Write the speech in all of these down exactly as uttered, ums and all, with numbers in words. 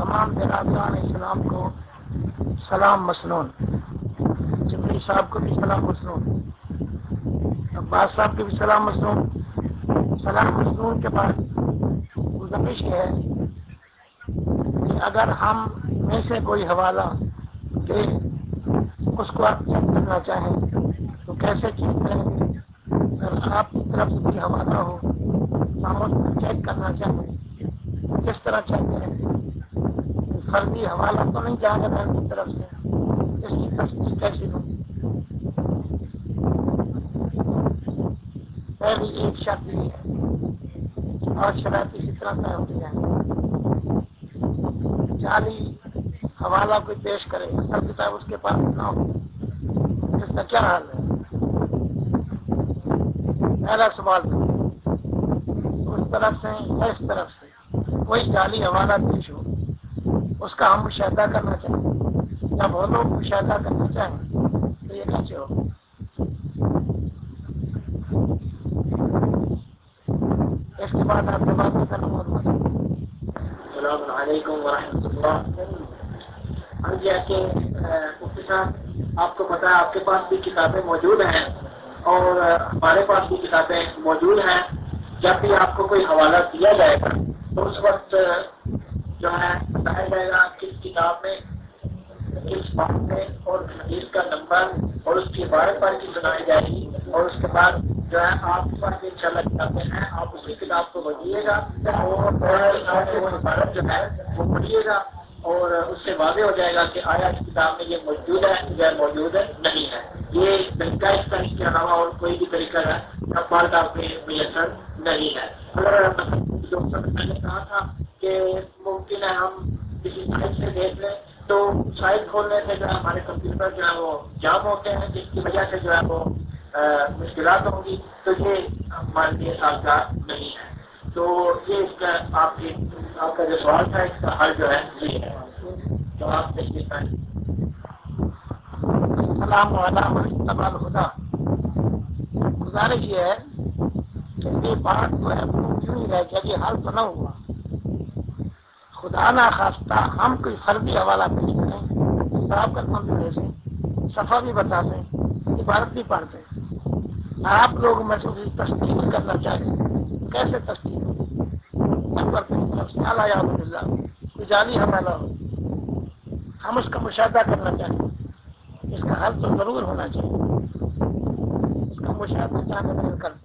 تمام برادران اسلام کو سلام مسنون، جبری صاحب کو بھی سلام مسنون، عباس صاحب کو بھی سلام مسنون۔ سلام مسنون کے بعد گزارش ہے کہ اگر ہم میں سے کوئی حوالہ دے اس کو آپ چیک کرنا چاہیں تو کیسے چیک کریں گے؟ اگر آپ کی طرف سے کوئی حوالہ ہو تو ہم اس کو چیک کرنا چاہیں، کس طرح چیک کریں گے؟ فرضی حوالہ تو نہیں جائے گا بینک کی طرف سے، اس کی تصدیق کیسی ہو؟ پہلی ایک شرط یہ ہے اور شرائط اسی طرح طے ہوتی ہیں، جعلی حوالہ کوئی پیش کرے اصل کتاب اس کے پاس نہ ہو، اس کا کیا حال ہے؟ پہلا سوال اس طرف سے یا اس طرف سے کوئی جعلی حوالہ پیش ہو، اس کا ہم مشاہدہ کرنا چاہیں، جب وہ لوگ مشاہدہ کرنا چاہیں تو یہ کیسے ہو؟ اس کے بعد آپ جواب کی طرف محمد۔ السلام علیکم ورحمۃ اللہ۔ ہم یہ کہ مفتی صاحب آپ کو پتا ہے آپ کے پاس بھی کتابیں موجود ہیں اور ہمارے پاس بھی کتابیں موجود ہیں، جب بھی آپ کو کوئی حوالہ دیا جائے گا تو اس وقت جو ہے بتایا جائے گا کس کتاب میں کس بات میں اور حدیث کا نمبر اور اس کی عبارت پر کی سنائی جائے گی، اور اس کے بعد جو ہے آپ کے پاس ان شاء اللہ کتابیں ہیں، آپ اسی کتاب کو پڑھیے گا اور وہ عبارت جو ہے وہ پڑھیے گا اور اس سے واضح ہو جائے گا کہ آیا اس کتاب میں یہ موجود ہے یا موجود نہیں ہے۔ یہ طریقہ اس طریقے کے علاوہ اور کوئی بھی طریقہ ہے فرد آپ میں میسر نہیں ہے۔ اگر جو میں نے کہا تھا کہ ممکن ہے ہم کسی سائٹ سے دیکھ لیں تو سائٹ کھولنے سے جو ہے ہمارے کمپیوٹر جو ہے وہ جام ہوتے ہیں، جس کی وجہ سے جو ہے وہ مشکلات ہوں گی، تو یہ ہمارے لیے سازگار نہیں ہے۔ تو یہ اس کا آپ کی آپ کا جو سوال تھا اس کا حل جو ہے یہ ہے، تو آپ دیکھیے گا۔ السلام علیکم تبال خدا، گزارش یہ ہے کہ یہ بات جو ہے وہ کیوں نہیں رہ گیا، یہ حل تو نہ ہوا۔ خدا نہ خواستہ ہم کوئی فرضی حوالہ پیش کریں، صاحب کا کمپیوٹر سے صفحہ بھی بتا دیں، عبارت بھی پڑھ دیں، آپ لوگ میں سے تصدیق کرنا چاہیں، کیسے تصدیق نمبر کی طرف سے اعلیٰ اللہ کوئی جعلی حوالہ ہو، ہم اس کا مشاہدہ کرنا چاہیں، اس کا حل تو ضرور ہونا چاہیے، اس کا مشاہدہ چاہنے میں کرتے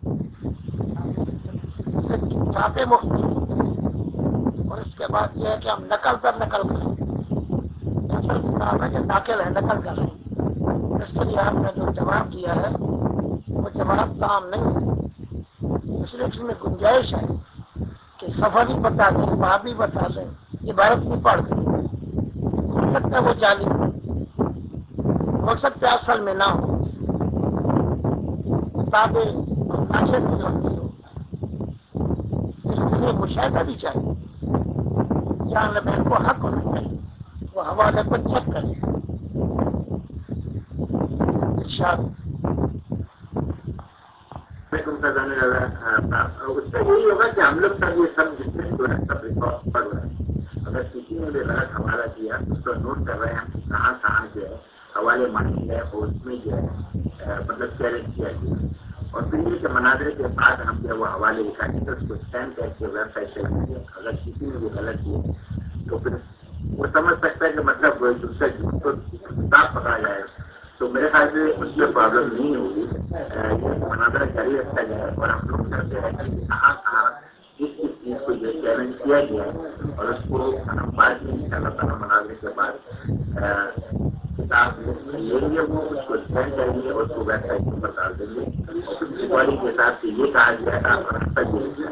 چھاپے مفتی، اور اس کے بعد یہ ہے کہ ہم نقل پر نقل کریں، اصل کتاب ہے کہ داخل ہے نقل کر رہے ہیں، اس کے لیے آپ نے جو جواب دیا ہے وہ جواب تام نہیں ہے، اس لیے اس میں گنجائش ہے کہ صفحہ بھی بتا دیں، باب بھی بتا دیں، عبارت بھی پڑھ دیں، ہو سکتا ہے وہ جعلی ہو سکتا ہے اصل میں نہ ہو، کتابیں نقشے بھی ہوتی ہو، اس کے لیے مشاہدہ بھی چاہیے، جہاں لبین کو حق ہونا چاہیے وہ حوالے کو چیک کریں۔ ارشاد اس کا یہی ہوگا کہ ہم لوگ سب یہ سب جتنے جو ہے سب ریکارڈ پڑھ رہے ہیں، اگر کسی نے بھی غلط حوالہ دیا اس کو نوٹ کر رہے ہیں ہم کہ کہاں کہاں جو ہے حوالے مانی گئے اور اس میں جو ہے مطلب چیلنج کیا گیا، اور پھر یہ کہ مناظرے کے بعد ہم جو ہے وہ حوالے اٹھائیں گے تو اس کو اسکین کر کے ویب سائٹ پہ لگیں گے، اگر کسی نے بھی غلط دیا تو پھر وہ سمجھ سکتا ہے کہ مطلب اس کا جھوٹ تو صاف پکڑا جائے گا، تو میرے خیال سے اس میں پرابلم نہیں ہوگی، یہ مناظرہ جاری رکھا جائے اور ہم لوگ کرتے رہیں گے کہ کہاں کہاں کس کس چیز کو جو چیلنج کیا گیا ہے اور اس کو ہم بعد میں ان شاء اللہ تعالیٰ مناظرے کے بعد کتاب لیں گے، وہ اس کو اسکین کریں گے اور اس کو ویب سائٹ کے اوپر ڈال دیں گے، اور پھر ریکارڈنگ کے حساب سے یہ کہا گیا ہے آپ کا راستہ یہ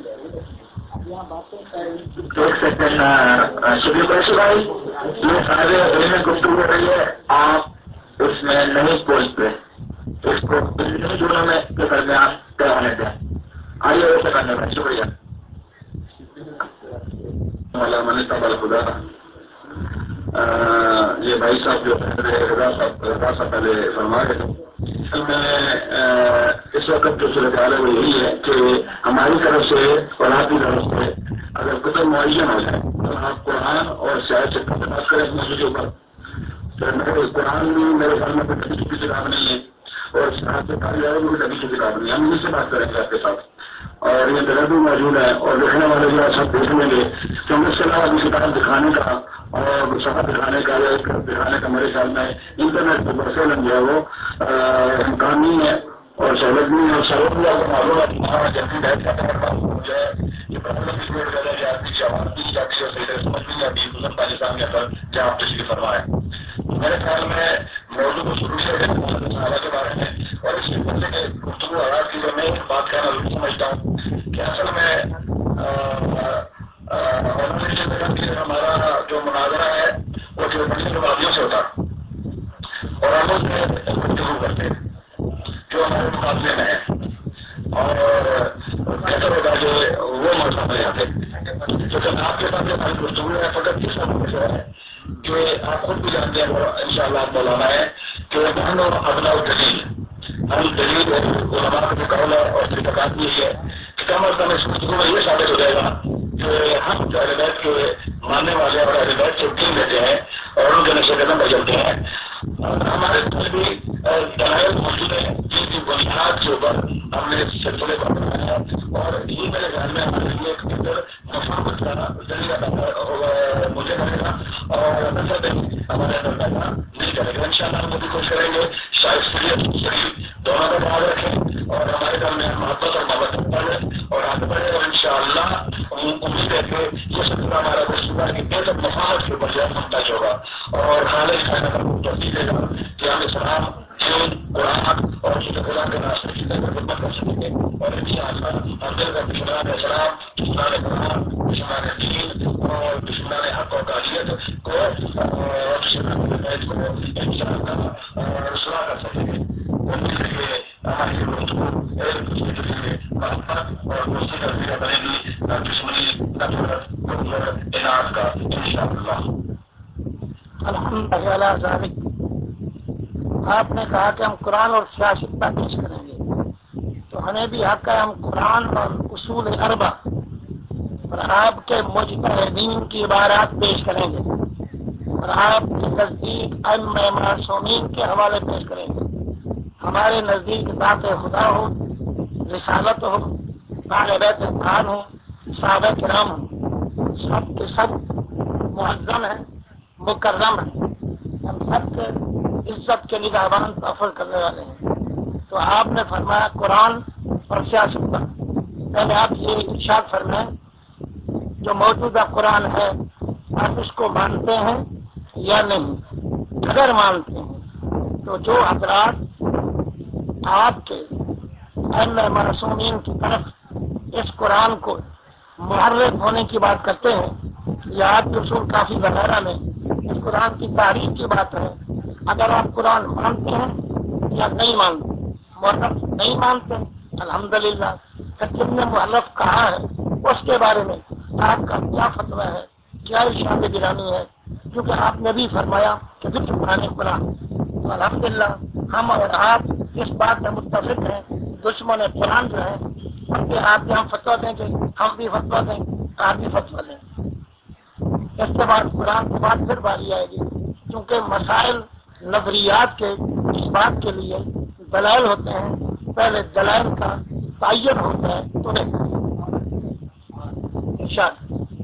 ایک سیکنڈ شبیر بخش بھائی، یہ سارے علم گفتگو ہو رہی ہے، آپ اس میں نہیں پہنچتے، اس کو انہیں دونوں میں کے درمیان طے ہونے دیں۔ آئیے ایسے کرنے میں شکریہ۔ علامہ تبال خدا یہ بھائی صاحب جو رضا صاحب رضا صاحب پہلے فرما رہے تھے، اصل میں اس وقت جو صورتحال ہے وہ یہی ہے کہ ہماری طرف سے اور آپ کی طرف سے اگر کتب معین ہو جائے تو آپ قرآن اور سیاست سے بات کریں اس موضوع کے اوپر، تو میرے قرآن بھی میرے خیال میں کوئی نبی کی کتاب نہیں ہے اور سیاست سے کہا جائے کوئی نبی کی کتاب نہیں ہے، ہم انہیں سے بات کریں گے آپ کے ساتھ، اور یہ طرح بھی موجود ہے اور دیکھنے والے جو سب دیکھ لیں گے کہ ہم اس کے علاوہ بھی کتاب دکھانے کا اور سفر دکھانے کا یا دکھانے کا میرے خیال میں انٹرنیٹ کے برسے جو ہے وہ امکان نہیں ہے اور سہولت نہیں ہے، اور سہولت بھی آپ کو معلوم ہے کہ وہاں جلدی بیٹھ جاتا ہے جو ہے یہ پرابلم بھی کریٹ کر رہا ہے کہ آدمی کی آواز نہیں جاتی ہے، صحیح طرح سمجھ نہیں آتی بزرگ پاکستان کے اندر جہاں آپ تشریف فرما ہے. میرے خیال میں موضوع کو شروع کیا جائے صحابہ کے بارے میں، اور اس کے بندے کے گفتگو آغاز کی میں ایک بات کہنا ضرور سمجھتا ہوں کہ اصل میں ہمارا جو مناظرہ ہے وہ جو بڑی وادیوں سے ہوتا اور ہم اس میں گفتگو کرتے ہیں جو ہمارے مقابلے میں ہے، اور بہتر ہوگا کہ وہ مسئلہ نہیں آتے، لیکن آپ کے پاس ہماری گفتگو ہے فقط اس وقت سے ہے کہ آپ خود بھی جانتے ہیں ان شاء اللہ آپ مولانا ہے کہ ہم اپنا دلیل ہم دلیل علماء کا جو قول ہے اور طریقات بھی ہے کہ کم از کم اس گفتگو میں یہ ثابت ہو جائے گا کہ ہم جو اہل بیت کے ماننے والے اور اہل بیت کے دین لیتے ہیں اور ان کے نقش قدم پر چلتے ہیں، ہمارے پاس بھی دلائل موجود ہیں جن کی بنیاد کے اوپر ہم نے اس سلسلے کو اپنایا ہے، اور یہ میرے خیال میں ہمارے لیے ایک بہتر مفاہمت کا ذریعہ مجھے رہے گا اور نظر ہمارے اندر پیدا نہیں کرے گا. ان شاء اللہ ہم بھی کوشش کریں گے شاید دونوں کا خیال رکھیں اور ہمارے درمیان محبت اور محبت پڑے اور آگے بڑھے، اور ان شاء اللہ امید ہے کہ یہ سلسلہ ہمارا گفتگو کی بہتر مفاہمت کے اوپر جو ہے منتج ہوگا اور خالص کائنات کو توفیق دے گا کہ ہم اسلام دین قرآن اور چیز خدا کے راستے کی خدمت کر سکیں گے، اور ان شاء اللہ ہم مل کر دشمنان اسلام دشمنان قرآن دشمنان دین اور دشمنان حق و تعلیت کو اور دشمنان بیت کو ان شاء اللہ رسوا کر سکیں گے. امید ہے کہ ہماری گفتگو ایک دوسرے کے لیے محبت اور دوستی کا ذریعہ بنے گی، نہ دشمنی نہ فرقت نفرت انعام کا ان شاء اللہ. الحمد للہ ذالک. آپ نے کہا کہ ہم قرآن اور سیاست پر پیش کریں گے، تو ہمیں بھی حق ہے ہم قرآن اور اصول اربع اور آپ کے مجتہدین کی عبارات پیش کریں گے اور آپ کے نزدیک ائمہ معصومین کے حوالے پیش کریں گے. ہمارے نزدیک ذات خدا ہو، رسالت ہو، اہل بیت اطہار ہو، صحابہ کرام ہو، سب کے سب معظم ہیں، مکرم ہیں، ہم سب کے عزت کے نگہبان تحفظ کرنے والے ہیں. تو آپ نے فرمایا قرآن اور سیاست پر پہلے آپ یہ ارشاد فرمائیں جو موجودہ قرآن ہے آپ اس کو مانتے ہیں یا نہیں؟ اگر مانتے ہیں تو جو حضرات آپ کے ائمہ معصومین کی طرف اس قرآن کو محرف ہونے کی بات کرتے ہیں یا آپ کے اصول کافی وغیرہ میں اس قرآن کی تعریف کی بات ہے، اگر آپ قرآن مانتے ہیں یا نہیں مانتے، محرف نہیں مانتے الحمدللہ، جن نے محرف کہا ہے اس کے بارے میں آپ کا کیا فتویٰ ہے، کیا ارشاد گرامی ہے؟ کیونکہ آپ نے بھی فرمایا کہ دشمنان قرآن، تو الحمدللہ ہم اور آپ اس بات میں متفق ہیں دشمن قرآن جو ہے ان کے ہاتھ میں ہم فتویٰ دیں گے، ہم بھی فتویٰ دیں، آپ بھی فتویٰ دیں. اس کے بعد قرآن کے بعد پھر باری آئے گی، کیونکہ مسائل نظریات کے اس بات کے لیے دلائل ہوتے ہیں، پہلے دلائل کا تعین ہوتا ہے تو ارشاد.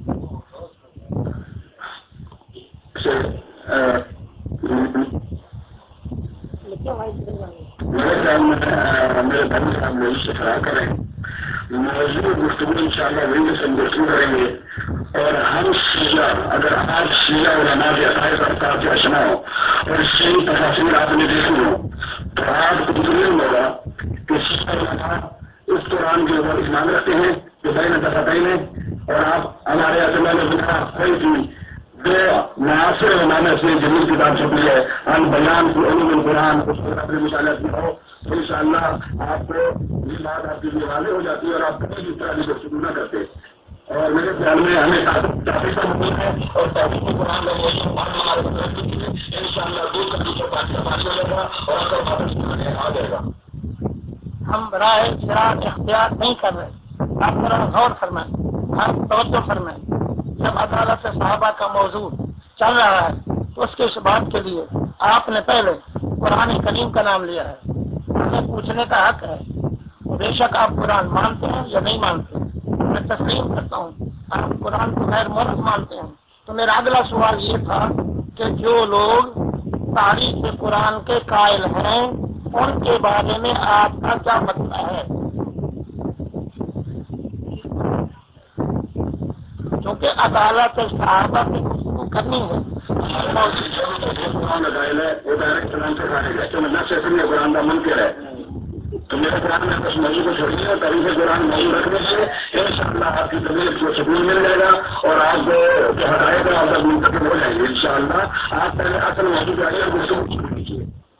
میرے خیال میں میرے بھائی صاحب نے اس سے فرا کریں موضوع گفتگو ان شاء اللہ وہی سے ہم گفتگو کریں گے، اور ہم شیعہ اگر آپ شیعہ علماء کے عقائد افکار کے اشنا ہو اور صحیح تفاصیر آپ نے دیکھی ہو تو آپ کو معلوم ہوگا کہ شیعہ علماء اس قرآن کے اوپر ایمان رکھتے ہیں جو بین دفتین ہے، اور آپ ہمارے اصل میں بنا کوئی بھی جو معاصر علماء نے اپنی جمیل کتاب چھپی ہے ہم بیان کی علوم القرآن اس پر اپنے مطالعہ کی ہو تو ان شاء اللہ آپ کو یہ بات آپ کے لیے واضح ہو جاتی ہے اور آپ کبھی بھی اس طرح کی گفتگو نہ کرتے. اور میرے خیال میں ہمیں تعریف کا موضوع ہے اور تعریف میں قرآن کا موضوع ہمارے ہمارے ان شاء اللہ دور کا دوسرا پارٹی پانی ہو جائے گا اور آپ کا واپس آ جائے گا. ہم براہ شراط اختیار نہیں کر رہے. آپ ذرا غور فرمائیں, آپ توجہ فرمائیں. جب عدالت صحابہ کا موضوع چل رہا ہے تو اس کے اس بات کے لیے آپ نے پہلے قرآن کریم کا نام لیا ہے. ہمیں پوچھنے کا حق ہے. بے شک آپ قرآن مانتے ہیں یا نہیں مانتے, میں تسلیم کرتا ہوں آپ قرآن کو غیر مورد مانتے ہیں. تو میرا اگلا سوال یہ تھا کہ جو لوگ تاریخ قرآن کے قائل ہیں ان کے بارے میں آپ کا کیا مطلب ہے؟ کیونکہ عدالت صحابہ کی گفتگو کرنی ہے. قرآن قائل ہے وہ ڈائریکٹ قرآن سے خارج ہے, تو نفس اصل میں قرآن کا منکر ہے. تو میرے قرآن میں اس موضوع کو چھوڑیے اور تاریخ قرآن موضوع رکھنے سے ان شاء اللہ آپ کی طبیعت کو سکون مل جائے گا اور آپ جو حقائق ہے آپ تک منتقل ہو جائیں گے ان شاء اللہ. آپ پہلے اصل موضوع جائیے اور گفتگو شروع کیجیے.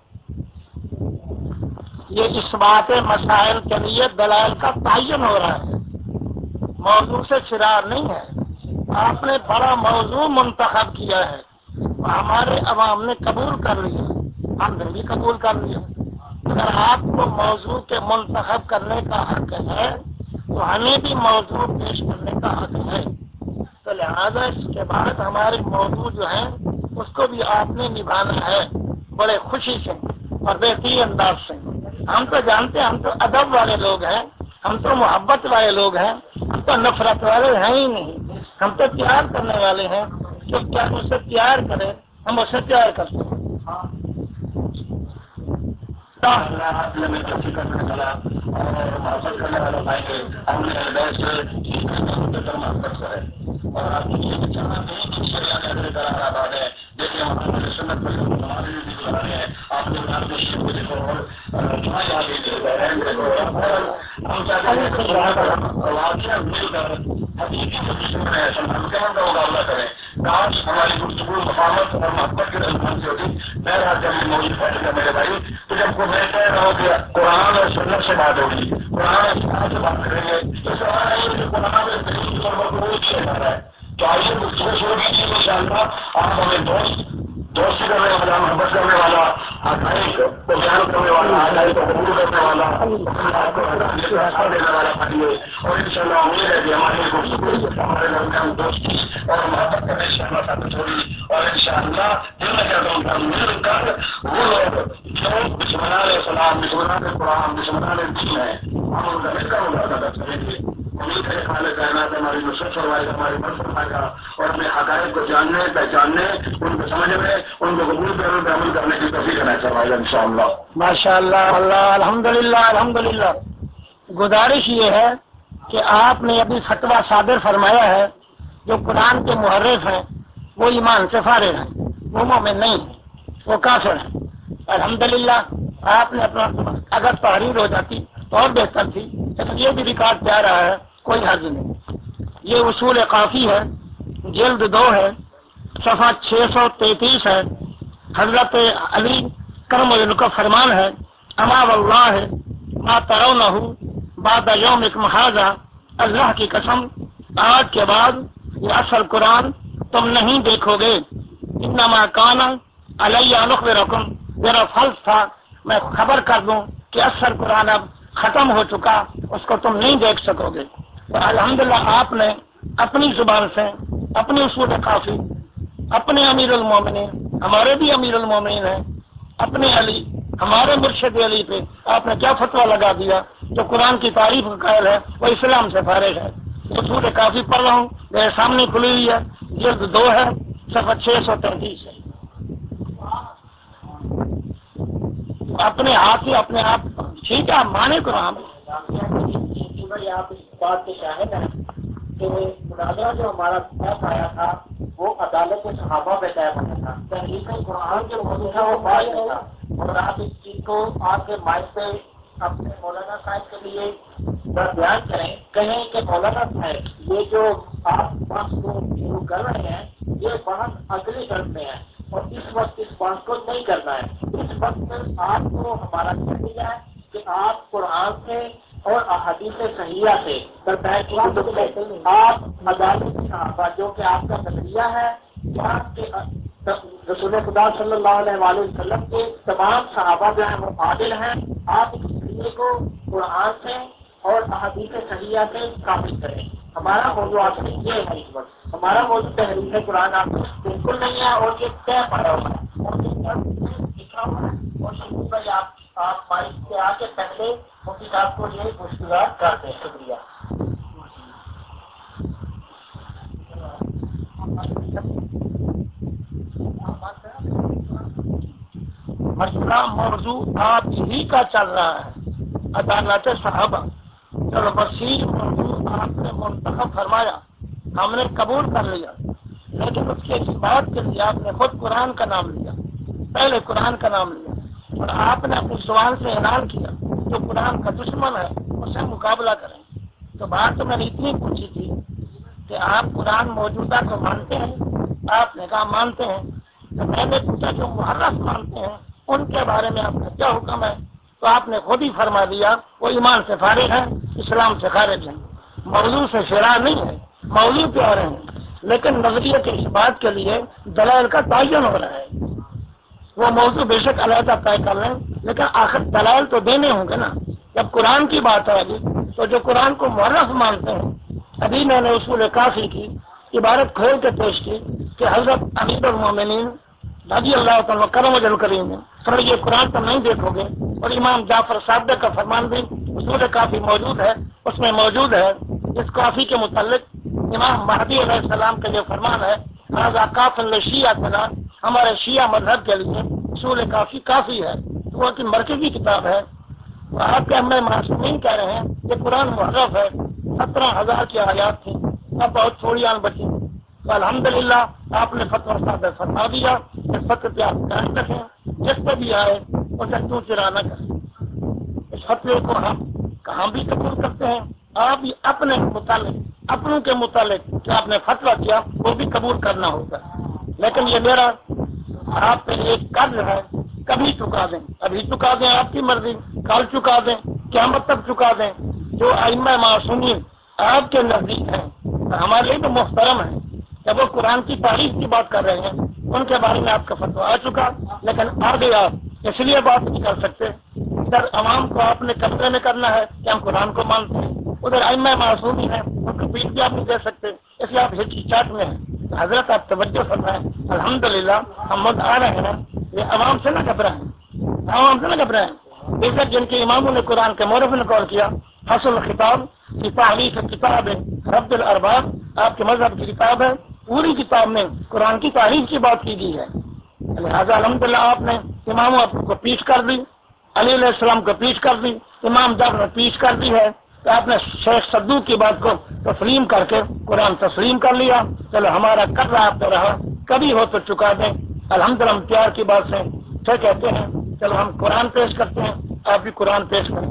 یہ اس بات مسائل کے لیے دلائل کا تعین ہو رہا ہے, موضوع سے فرار نہیں ہے. آپ نے بڑا موضوع منتخب کیا ہے, ہمارے عوام نے قبول کر لیا, ہم نے بھی قبول کر لیا. اگر آپ کو موضوع کے منتخب کرنے کا حق ہے تو ہمیں بھی موضوع پیش کرنے کا حق ہے. تو لہٰذا اس کے بعد ہمارے موضوع جو ہیں اس کو بھی آپ نے نبھانا ہے بڑے خوشی سے اور بہترین انداز سے. ہم تو جانتے ہیں ہم تو ادب والے لوگ ہیں, ہم تو محبت والے لوگ ہیں, ہم تو نفرت والے ہیں ہی نہیں. ہم تو پیار کرنے والے ہیں, جو کیا اسے پیار کرے ہم اسے پیار کرتے ہیں. آپ نے ترقی کرنے والا اور محبت کرنے والا بھائی ہے, ہم نے محبت کرے اور آپ آباد ہے. دیکھیے ہمارے سنت پر ہمارے لیے بھی بلا رہے ہیں. آپ نے نام کو شیر کو دیکھو اور ہم چاہتے ہیں واقعہ مل کر حقیقی دشمن ہے سلمان کا مقابلہ کریں. کاش ہماری گفتگو مقامت اور محبت کے درمیان سے ہوتی. بہرحال جب یہ موجود بیٹھے گا میرے بھائی تو جب کو میں کہہ رہا ہوں کہ قرآن اور سنت سے بات ہوگی, قرآن اور سنت سے بات کریں گے تو سوال ہے کہ قرآن اور دلیل پر مقبول کیا جا رہا ہے. تو آئیے گفتگو شروع کیجیے ان شاء اللہ. آپ ہمیں دوست دوستی کرنے والا, محبت کرنے والا, حقائق کو بیان کرنے والا, حقائق کو قبول کرنے والا, ساتھ دینے والا بنیے. اور ان شاء اللہ امید ہے کہ ہماری گفتگو ہمارے درمیان دوستی اور محبت کا ان شاء اللہ ثابت ہوگی. اور ان شاء اللہ دل میں کہتا ہوں کہ ہم مل کر وہ لوگ جو دشمنان اسلام, دشمنان قرآن, دشمنان دین ہے, ہم ان کا مل کر مقابلہ کریں گے. امید ہے خالق کائنات ہماری نصرت فرمائے گا, ہماری مدد فرمائے گا اور اپنے حقائق کو جاننے, پہچاننے, ان کو سمجھنے, ان کو قبول کرنے پہ عمل کرنے کی توفیق عطا فرمائے گا ان شاء اللہ. ماشاء اللہ, اللہ الحمد للہ الحمد للہ. گزارش یہ ہے کہ آپ نے ابھی فتویٰ صادر فرمایا ہے جو قرآن کے محرف ہیں وہ ایمان سے فارغ ہیں, وہ مومن نہیں ہیں, وہ کافر ہیں. الحمدللہ آپ نے اپنا, اگر تحریر ہو جاتی تو اور بہتر تھی, لیکن یہ بھی ریکارڈ جا رہا ہے, کوئی حرج نہیں. یہ اصول کافی ہے, جلد دو ہے, صفحہ چھ سو تینتیس ہے. حضرت علی کرم اللہ کا فرمان ہے, اما واللہ ما ترونہ بعد یومکم ھذا, اللہ کی قسم آج کے بعد یہ اصل قرآن تم نہیں دیکھو گے. انما کان علی ان اخبرکم, میرا فرض تھا میں خبر کر دوں کہ اصل قرآن اب ختم ہو چکا, اس کو تم نہیں دیکھ سکو گے. تو الحمدللہ آپ نے اپنی زبان سے, اپنی اصول کافی, اپنے امیر المومنین, ہمارے بھی امیر المومنین ہیں, اپنے علی, ہمارے مرشد علی پہ آپ نے کیا فتویٰ لگا دیا. جو قرآن کی تعریف کا قائل ہے وہ اسلام سے فارغ ہے. اصول کافی پڑھ رہا ہوں, میرے سامنے کھلی ہوئی ہے, جلد دو ہے, صفحہ چھ سو تینتیس ہے. اپنے ہاتھ ہی اپنے آپ ٹھیک ہے, مانے کو ہم بھائی آپ اس بات کے شاہد ہیں کہ مناظرہ جو ہمارا طے آیا تھا وہ عدالت کے صحابہ پہ طے ہونا تھا. تحریک قرآن جو موضوع تھا وہ بعد میں تھا. اور آپ اس چیز کو آپ کے مائک پہ اپنے مولانا صاحب کے لیے بیان کریں, کہیں کہ مولانا صاحب یہ جو آپ بحث کو شروع کر رہے ہیں یہ بحث اگلی شرط میں ہے اور اس وقت اس بحث کو نہیں کرنا ہے. اس وقت آپ کو ہمارا کہہ دیا ہے کہ آپ قرآن سے اور احادیث صحیحہ سے آپ مدارس صحابہ جو کہ آپ کا نظریہ ہے آپ کے رسول خدا صلی اللہ علیہ وآلہ وسلم کے تمام صحابہ جو ہیں وہ عادل ہیں، آپ اس نظریے کو قرآن سے اور احادیث صحیحہ سے ثابت کریں۔ ہمارا موضوع آپ سے یہ ہے اس وقت، ہمارا موضوع تحریف قرآن آپ کو بالکل نہیں ہے اور یہ طے پڑا ہوا ہے اور یہ لکھا ہوا ہے اور شروع میں آپ آپ مائک سے آ کے پہلے مفتی صاحب کو یہ گفتگو کرتے ہیں۔ شکریہ۔ مسئلہ موضوع آپ ہی کا چل رہا ہے، عدالت صحابہ۔ چلو وسیع موضوع آپ نے منتخب فرمایا، ہم نے قبول کر لیا، لیکن اس کے اس بات کے لیے آپ نے خود قرآن کا نام لیا، پہلے قرآن کا نام لیا اور آپ نے اپنی زبان سے اعلان کیا جو قرآن کا دشمن ہے اس سے مقابلہ کریں۔ تو بات تو میں نے اتنی پوچھی تھی کہ آپ قرآن موجودہ کو مانتے ہیں؟ آپ نے کہا مانتے ہیں۔ تو میں نے پوچھا جو محرف مانتے ہیں ان کے بارے میں آپ کا کیا حکم ہے؟ تو آپ نے خود ہی فرما دیا وہ ایمان سے فارغ ہیں، اسلام سے خارج ہیں، موضوع سے فرار نہیں ہے، موضوع پہ آ رہے ہیں، لیکن نظریے کے اس بات کے لیے دلائل کا تعین ہو رہا ہے۔ وہ موضوع بے شک علیحدہ طے کر لیں، لیکن آخر دلائل تو دینے ہوں گے نا۔ جب قرآن کی بات ہے ابھی تو جو قرآن کو محرف مانتے ہیں، ابھی میں نے اصول کافی کی عبارت کھول کے پیش کی کہ حضرت امیر المومنین رضی اللہ تعالیٰ کرم وجل کریم ہے، سر یہ قرآن تو نہیں دیکھو گے، اور امام جعفر صادق کا فرمان بھی اصول کافی موجود ہے، اس میں موجود ہے۔ اس کافی کے متعلق امام مہدی علیہ السلام کا یہ فرمان ہے، ہذا کاف شیعہ بنا، ہمارے شیعہ مذہب کے لیے اصول کافی کافی ہے، وہ کی مرکزی کتاب ہے۔ آپ کے ہم معصومین کہہ رہے ہیں کہ قرآن محرف ہے، سترہ ہزار کی آیات تھیں، اب بہت تھوڑی آن بچی، تو الحمدللہ آپ نے فتویٰ صادق فرما دیا، اس فتوے پہ آپ قائم رکھیں، جس پہ بھی آئے اسے کیوں چرا نہ کریں۔ اس فتوے کو ہم کہاں بھی قبول کرتے ہیں، آپ بھی اپنے متعلق اپنوں کے متعلق جو آپ نے فتویٰ کیا وہ بھی قبول کرنا ہوگا، لیکن یہ میرا آپ پہ ایک قرض ہے، کبھی چکا دیں، ابھی چکا دیں آپ کی مرضی، کل چکا دیں، قیامت تک چکا دیں۔ جو ائمہ معصومین آپ کے نزدیک ہیں ہمارے لیے تو محترم ہیں، جب وہ قرآن کی تعریف کی بات کر رہے ہیں ان کے بارے میں آپ کا فتویٰ آ چکا، لیکن آگے آپ اس لیے بات نہیں کر سکتے، ادھر عوام کو آپ نے قبضے میں کرنا ہے کہ ہم قرآن کو مانتے ہیں، ادھر ائمہ معصومین ہیں ان کو پیٹ بھی آپ نہیں دے سکتے، اس لیے آپ ہچکچاہٹ میں ہیں۔ حضرت آپ توجہ فرمائیں، الحمدللہ ہم مد آ رہے ہیں نا، یہ عوام سے نہ گھبرائیں، عوام سے نہ گھبرائیں۔ بے شک جن کے اماموں نے قرآن کے مورخ نے قول کیا فصل خطاب کی تعریف کتاب رب الارباب، آپ کے مذہب کی کتاب ہے، پوری کتاب میں قرآن کی تعریف کی بات کی گئی ہے، لہٰذا الحمدللہ آپ نے اماموں آپ کو پیش کر دی، علی علیہ السلام کو پیش کر دی، امام جعفر نے پیش کر دی ہے، تو آپ نے شیخ صدوق کی بات کو تسلیم کر کے قرآن تسلیم کر لیا۔ چلو ہمارا قرض آپ پہ رہا، کبھی ہو تو چکا دیں، الحمدللہ ہم پیار کی بات سے پھر کہتے ہیں چلو ہم قرآن پیش کرتے ہیں، آپ بھی قرآن پیش کریں۔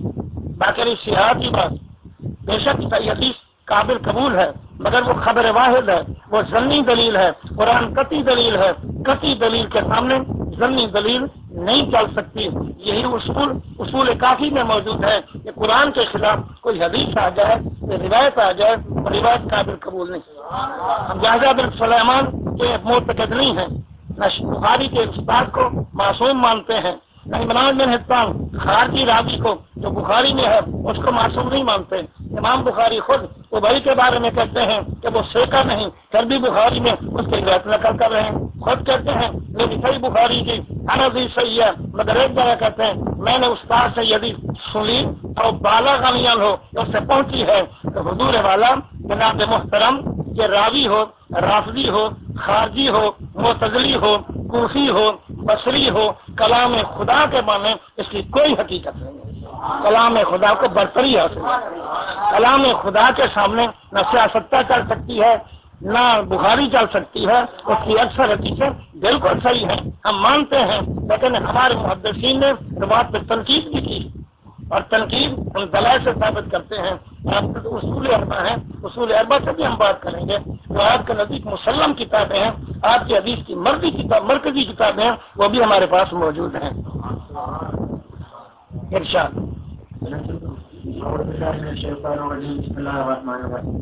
باقی صحت کی بات بے شک حدیث قابل قبول ہے، مگر وہ خبر واحد ہے، وہ ضمنی دلیل ہے، قرآن قطعی دلیل ہے، قطعی دلیل کے سامنے ضمنی دلیل نہیں چل سکتی۔ یہی اصول اصول کافی میں موجود ہے کہ قرآن کے خلاف کوئی حدیث آ جائے، کوئی روایت آ جائے، روایت قابل قبول نہیں۔ ہم جہاز بن سلیمان کے معتقد نہیں ہیں، نہ بخاری کے استاد کو معصوم مانتے ہیں، نہ عمران بن حبان خارجی راوی کو جو بخاری میں ہے اس کو معصوم نہیں مانتے۔ امام بخاری خود ابئی کے بارے میں کہتے ہیں کہ وہ سیکا نہیں، پھر بھی بخاری میں اس کی روایت نقل کر رہے ہیں، خود کہتے ہیں میری صحیح بخاری کی حنفی صحیح ہے، مگر ایک جگہ کہتے ہیں میں نے استاد سے یدی سنی اور بالا غمیان ہو اس سے پہنچی ہے تو حضور والا جناب محترم یہ راوی ہو، رافضی ہو، خارجی ہو، معتزلی ہو، کوفی ہو، بصری ہو، کلام خدا کے معنی اس کی کوئی حقیقت نہیں ہے۔ کلام خدا کو برتری حاصل ہے، کلام خدا کے سامنے نہ سیاستہ چل سکتی ہے نہ بخاری چل سکتی ہے، اس کی اکثر حدیثیں بالکل صحیح ہیں، ہم مانتے ہیں، لیکن ہمارے محدثین نے بات پہ تنقید بھی کی، اور تنقید ہم دلائل سے ثابت کرتے ہیں۔ آپ اصول اربع ہیں، اصول اربع سے بھی ہم بات کریں گے، جو آپ کے نزدیک مسلم کتابیں ہیں، آپ کی حدیث کی مرکزی کتاب مرکزی کتابیں ہیں، وہ بھی ہمارے پاس موجود ہیں۔ ارشاد اور شیطان الرجیم بسم اللہ الرحمن الرحیم.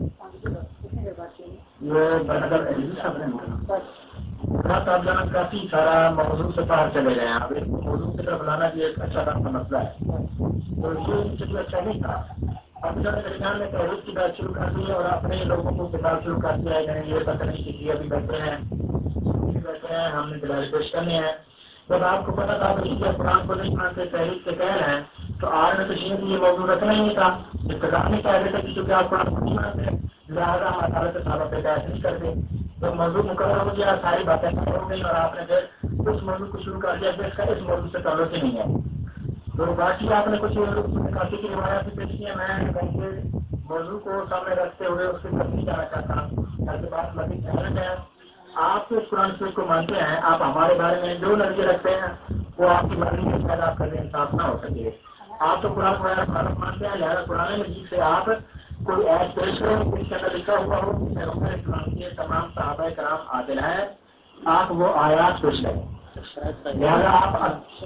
یہ برادر عزیز صاحب نے بولا صاحب جانا کافی سارا موضوع سے باہر چلے گئے ہیں. اب ایک موضوع کی طرف لانا بھی ایک اچھا کا مسئلہ ہے تو یہ چیز اچھا نہیں تھا. اب جو درمیان میں تحریر کی بات شروع کر دی ہے اور اپنے لوگوں کو کتاب شروع کر دیا ہے. یہ پتہ نہیں کسی ابھی بیٹھے ہیں بیٹھے ہیں ہم نے دلائل پیش کرنے ہیں. جب آپ کو پتا تھا کہ قرآن کو نہیں مانتے تحریر سے کہہ رہے ہیں تو آج میں تشریح یہ موضوع رکھنا ہی نہیں تھا. ابتدا میں کہہ رہے تھے کہ چونکہ آپ قرآن کو نہیں مانتے لہٰذا ہم عدالت صحابہ پہ بحث نہیں کرتے. تو موضوع مقرر ہو گیا ساری باتیں ختم ہو گئی اور آپ نے پھر اس موضوع کو شروع کر دیا جس کا اس موضوع سے تعلق ہی نہیں ہے. تو باقی آپ نے کچھ کافی کی روایات بھی پیش کی ہیں. میں موضوع کو سامنے رکھتے ہوئے اس کی طرف نہیں جانا چاہتا تاکہ بات مزید اہم ہے. آپ تو قرآن شریف کو مانتے ہیں آپ ہمارے بارے میں جو نظریے رکھتے ہیں وہ آپ کی مرضی کے شاید آپ کا انصاف نہ ہو سکے. آپ تو قرآن وغیرہ مانتے ہیں لہٰذا قرآن مجید سے آپ کوئی ایپ پیش کریں جس کے اندر لکھا ہوا ہو کہ پیغمبر اسلام کے تمام صحابہ کرام عادل ہیں آپ وہ آیات پیش کریں. لہٰذا آپ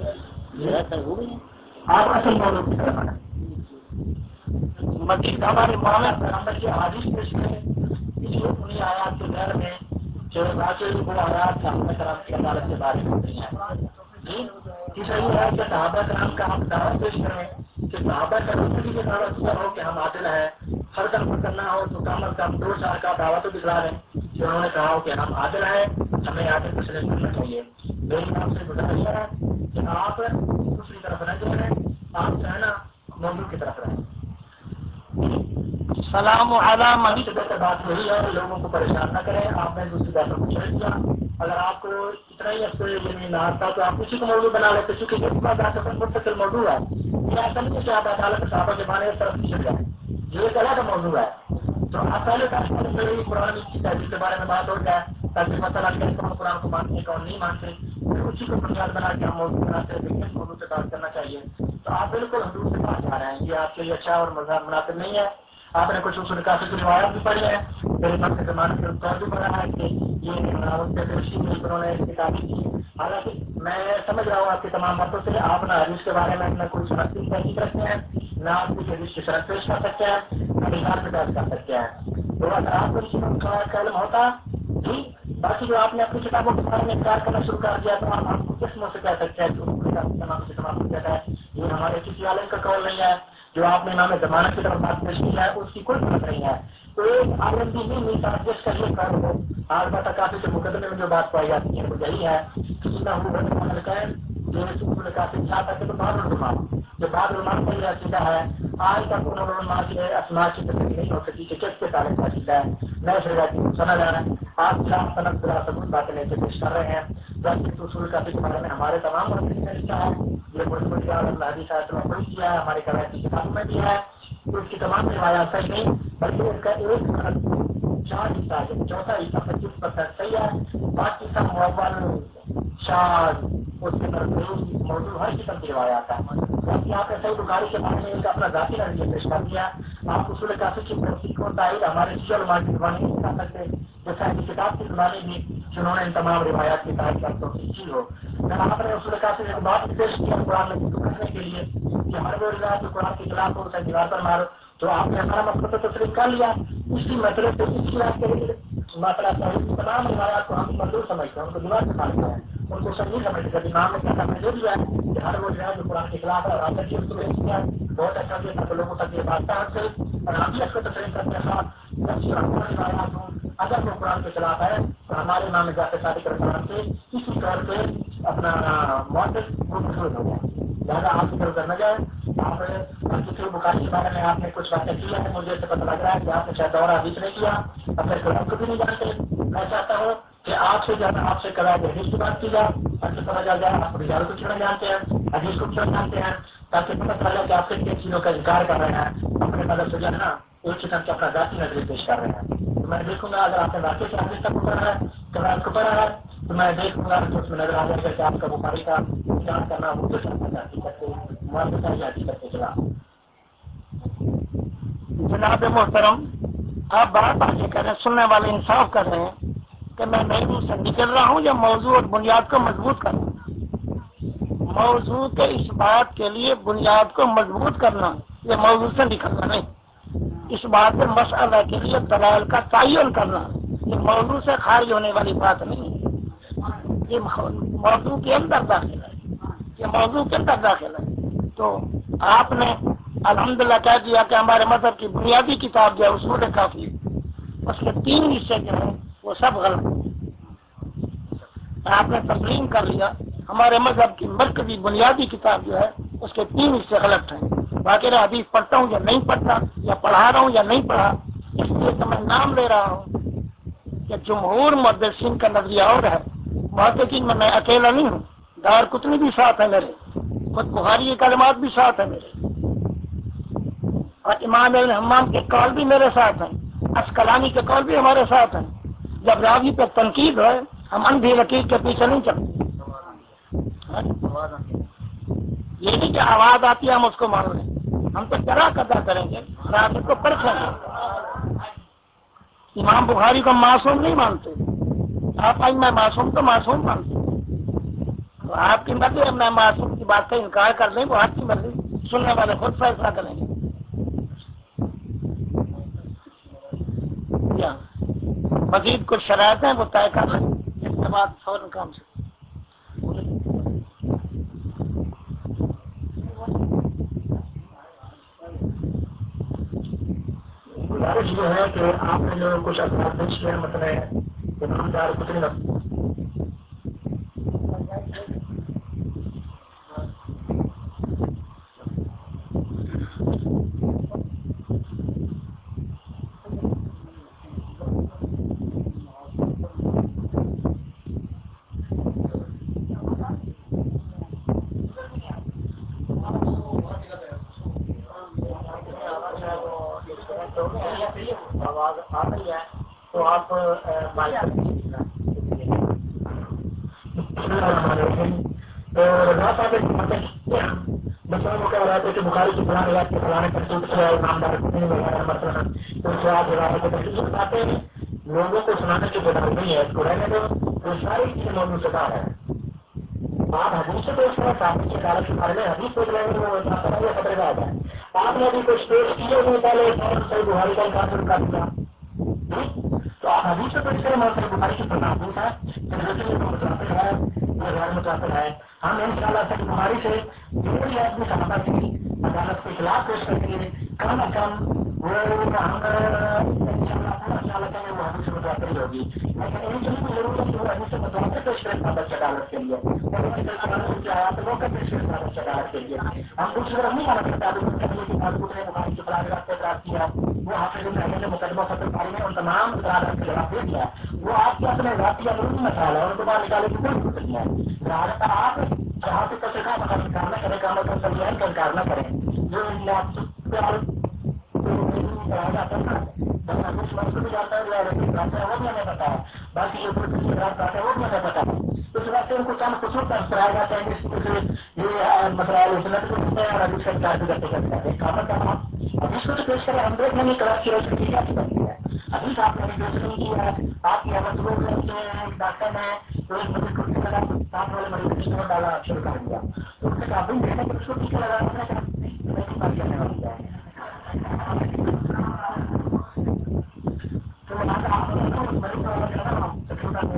آپ اصل موضوع کی طرف آئیں. مزید ہمارے محمد پیغمبر کی حدیث پیش کریں اس لیے انہیں آیات کے گھر میں جو باقی وہ آیات صحابہ کرام کی عدالت کے بارے میں ہوتی ہیں. جی صحیح ہے کہ صحابہ کرام کا ہم دعوت پیش کریں کہ صحابہ کرام کی بھی دعوت کیا ہو کہ ہم عادل ہیں. ہر طرف کرنا ہو تو کم از کم دو سال کا دعوت و دکھلا دیں کہ انہوں نے کہا ہو کہ ہم عادل ہیں ہمیں عادل مسلم کرنا چاہیے. میری آپ سے گزارش ہے کہ آپ دوسری طرف نہ جائیں آپ جو ہے نا موضوع کی طرف رہیں. سلام علیکم ابھی سے بہتر بات یہی ہے لوگوں کو پریشان نہ کریں. آپ نے دوسری باتوں کو چھوڑ دیا. اگر آپ کو اتنا ہی افسوس یہ نہیں نہ تھا تو آپ اسی کو موضوع بنا لیتے کیونکہ یہ بات آپ کا مستقل موضوع ہے. یہ ایسا نہیں ہے کہ آپ عدالت صحابہ کے بارے میں طرف پیچھے جائیں. یہ ایک الگ موضوع ہے. تو آپ پہلے قرآن کی تحریر کے بارے میں بات ہو جائے تاکہ پتہ لگ جائے کون قرآن کو مانتے ہیں کون نہیں مانتے. پھر اسی کو بنیاد بنا کے ہم موضوع بناتے ہیں کہ کس موضوع سے بات کرنا چاہیے. تو آپ بالکل حدود سے باہر جا رہے ہیں. یہ آپ کے لیے اچھا اور مناسب نہیں ہے. آپ نے کچھ اصول کافی کی روایات بھی پڑھی ہیں. میرے پاس کے زمانے کے طور بھی پڑھا ہے کہ یہ ان سے پیشی میں انہوں نے کتابیں کی. حالانکہ میں سمجھ رہا ہوں آپ کی تمام باتوں سے آپ نہ حدیث کے بارے میں اپنا کوئی صنعت کی تحقیق رکھتے ہیں نہ آپ کی حدیث کی صنعت پیش کر سکتے ہیں نہ مثال پہ پیش کر سکتے ہیں. تو اگر آپ کو اس قواعد کا علم ہوتا جی باقی جو آپ نے اپنی کتابوں کے بارے میں انکار کرنا شروع کر دیا تو آپ ہم کو کس منہ سے کہہ سکتے ہیں کہ تمام کی تمام کہتا ہے یہ ہمارے کسی عالم کا قول نہیں ہے. جو آپ نے نام زمانہ کی طرف بات پیش کی ہے اس کی کوئی ضرورت نہیں ہے. تو ایک عالم بھی نہیں ملتا جس کا یہ قول ہو. آج بات کافی کے مقدمے میں جو بات پائی جاتی ہے وہ یہی ہے کہ جو اصول کافی یہاں تک تو بعض علماء جو بعض علماء کا یہ عقیدہ ہے آج تک انہوں علماء کے اسماء کی تصدیق نہیں ہو سکی کہ کس کے تعلق کا عقیدہ ہے. میں اس روایت کو سمجھ آ رہا ہے آپ بلا صنعت بلا ثبوت باتیں لے کے پیش کر رہے ہیں. جبکہ اصول کافی کے بارے میں ہمارے تمام محدثین نے لکھا ہے. یہ بڑی بڑی عالم حدیث آیت میں پڑھی کیا ہے ہماری روایت کی کتابوں میں بھی ہے. تو اس کی تمام روایات صحیح نہیں بلکہ اس کا ایک چار حصہ چوتھا حصہ پچیس پرسینٹ صحیح ہے. باقی سب معول شاذ اس کے اندر موضوع ہر قسم کی روایات ہے. باقی آپ نے صحیح بخاری کے بارے میں ایک اپنا ذاتی نظریہ پیش کر دیا. آپ اصول کافی کی توثیق و تائید ہمارے شیعہ علماء کی زبانی نہیں کر سکتے جیسا کہ کتاب کی زبانی بھی جنہوں نے ان تمام روایات کی تائید اور توثیق کی ہو. جب آپ نے اصول کافی ایک بات پیش کیا قرآن میں کو کرنے کے لیے کہ ہر وہ روایت جو قرآن کے خلاف ہو اسے دیوار پر مارو تو آپ نے ہمارا مسئلہ تو تسلیم کر لیا. اسی مسئلے سے اسی بات کے لیے مسئلہ صحیح تمام روایات کو ہم مردود سمجھتے ہیں ان کو دیوار سے مارتے ہیں ان کو صحیح سمجھتے ہیں. امام نے کہا میں جو دیا ہے کہ ہر وہ روایت جو قرآن کے خلاف ہے اور آپ نے بھی اس کو پیش کیا بہت اچھا کیا تاکہ لوگوں تک یہ بات پہنچ گئی اور ہم بھی اس کو تسلیم کرتے ہیں. نفسی اور ہماری روایات ہوں اگر وہ قرآن کے خلاف ہے تو ہمارے امام ذات صادق رسالت سے اسی طور پہ اپنا معتد وہ مشہور ہو گیا. لہٰذا آپ ادھر ادھر نہ جائیں. آپ کسی بخاری کے بارے میں آپ نے کچھ باتیں کی ہیں مجھے پتہ لگ رہا ہے کہ آپ نے شاید دورہ حدیث نہیں کیا اپنے قرآن کو بھی نہیں جانتے. میں چاہتا ہوں کہ آپ سے زیادہ آپ سے قواعد حدیث کی بات کی جائے تاکہ پتہ چل جائے آپ رجال کو کیوں جانتے ہیں حدیث کو کیوں جانتے ہیں تاکہ پتہ چل جائے کہ آپ کن کن چیزوں کا انکار کر رہے ہیں اپنے مدد سے جو ہے نا ایک قسم سے اپنا ذاتی نظریہ پیش کر رہے ہیں. تو میں دیکھوں گا اگر آپ نے واقعی سے حدیث تک پڑھا ہے قواعد کو پڑھا ہے تو میں دیکھوں گا کہ اس میں نظر آ جائے گا کہ آپ کا بخاری کا انکار کرنا وہ جو چاہتا ہے حقیقت کو موافق ہے یا حقیقت کے خلاف. جناب محترم آپ بات آگے کر رہے ہیں سننے والے انصاف کر رہے ہیں کہ میں محروم سے نکل رہا ہوں یا موضوع اور بنیاد کو مضبوط کر رہا ہوں. موضوع کے اس بات کے لیے بنیاد کو مضبوط کرنا یہ موضوع سے نکلنا نہیں، اس بات میں مسئلہ کے لیے دلائل کا تعین کرنا، یہ موضوع سے خارج ہونے والی بات نہیں ہے، یہ موضوع کے اندر داخل ہے، یہ موضوع کے اندر داخل ہے۔ تو آپ نے الحمدللہ کہہ دیا کہ ہمارے مذہب کی بنیادی کتاب جو ہے اصول کافی، اس کے تین حصے جو ہیں وہ سب غلط ہیں۔ آپ نے تسلیم کر لیا ہمارے مذہب کی مرکزی بنیادی کتاب جو ہے اس کے تین حصے غلط ہیں۔ باقی میں حدیث پڑھتا ہوں یا نہیں پڑھتا، یا پڑھا رہا ہوں یا نہیں پڑھا، اس لیے کہ میں نام لے رہا ہوں کہ جمہور محدثین کا نظریہ اور ہے۔ محدثین میں میں اکیلا نہیں ہوں، دار قطنی بھی ساتھ ہے میرے، خود بخاری کے کلمات بھی ساتھ ہے میرے، اور امام ابن حمام کے قول بھی میرے ساتھ ہیں، اسقلانی کے قول بھی ہمارے ساتھ ہیں۔ جب راوی پہ تنقید ہے ہم اندھی لکیر کے پیچھے نہیں چلتے، یہ نہیں کہ آواز آتی ہے ہم اس کو مان لیں، ہم تو چرا قدر کریں گے، راوی کو پرکھیں گے۔ امام بخاری کو معصوم نہیں مانتے آپ، آج میں معصوم تو معصوم مانتے، تو آپ کی مرضی ہے، میں معصوم کی بات کا انکار کر دیں وہ آپ کی مرضی، سننے والے خود فیصلہ کریں گے۔ کیا مزید کچھ شرائط ہیں وہ طے کر لیں، اس کے بعد فوراً کام سے گزارش یہ ہے کہ آپ نے جو کچھ اخبار پیش کیا مطلب امام دار قطنی آواز آ رہی ہے تو آپ تو رضا صاحب مسئلہ وہ کہہ رہے تھے کہ بخاری کی فلاں روایت کے فلانے پر ٹوٹ سے ایماندار وغیرہ مثلا تو اس آپ روایت کے تحقیق یہ باتیں لوگوں کو سنانے کی ضرورت نہیں ہے، اس کو رہنے دو، وہ ساری چیزیں موضوع سے باہر ہے۔ آپ حدیث سے پیش کریں، صحابہ کی عدالت کے بارے میں حدیث دیکھ لیں گے، وہ خطرے کا آتا ہے۔ آپ نے ابھی کچھ پیش کیے نہیں، پہلے صحیح بخاری کا انکار شروع کر دیا، تو آپ حدیث سے پیش کریں، صحیح بخاری کی فلاں حدیث ہے، لیکن یہ تو متاثر ہے، یہ غیر متاثر ہے۔ ہم ان شاء اللہ صحیح بخاری سے جو بھی آدمی صحابہ کی عدالت کے خلاف پیش کریں گے، کم از کم وہ ہم ان شاء اللہ پورا خیال رکھیں گے وہ حدیث سے متاثر ہی ہوگی، لیکن ان کے لیے ضروری ہے کہ وہ حدیث سے متاثر پیش کریں صحابہ کی عدالت کے لیے، اور ان کے قرآن کی آیات وہ کر پیش کریں صحابہ کی عدالت کے لیے۔ ہم دوسری طرف نہیں مانا کرتے ابھی کہتے کہ بعض کچھ نے بخاری کی فلاں روایت پہ اعتراض کیا، وہ حافظ ابن حجر نے مقدمہ فتح الباری میں ان تمام اعتراضات کا جواب دے دیا، وہ آپ کے اپنے ذاتی عمومی مسائل ہے، ان کو باہر نکالنے کی کوئی ضرورت نہیں ہے۔ لہٰذا آپ صحابہ کا سکھا مگر انکار نہ کریں، کام کا سلیان کا انکار نہ کریں، جو کہا جاتا ہے نا حدیث وقت بھی جاتا ہے یا رسول جاتا ہے وہ بھی ہمیں پتا ہے، باقی جو دوسری خلاف آتے ہیں وہ بھی ہمیں پتا ہے، اس وقت ان کو چند خصوص پر کرایا جاتا ہے جس سے یہ مسئلہ سنت بھی کرتے ہیں اور حدیث کا انکار بھی کرتے کرتے ہیں۔ کامل کا حدیث کو تو پیش کریں، ہم دیکھ لیں گے کلاس کی روشنی کیا کرتی ہے، حدیث آپ نے بھی پیش نہیں کی ہے، آپ کی احمد صبح میں سے ڈاکٹر نے تو ایک مریض کو ٹیکا لگا، ساتھ والے مریض نے اسٹور ڈالا شروع کر دیا، تو اس نے کہا بھی دیکھنے کہ اس کو ٹیکا لگا، اس نے کہا نہیں بات کرنے والی ہے، تو لہٰذا آپ اس مریض کا جو ہے نا تقریباً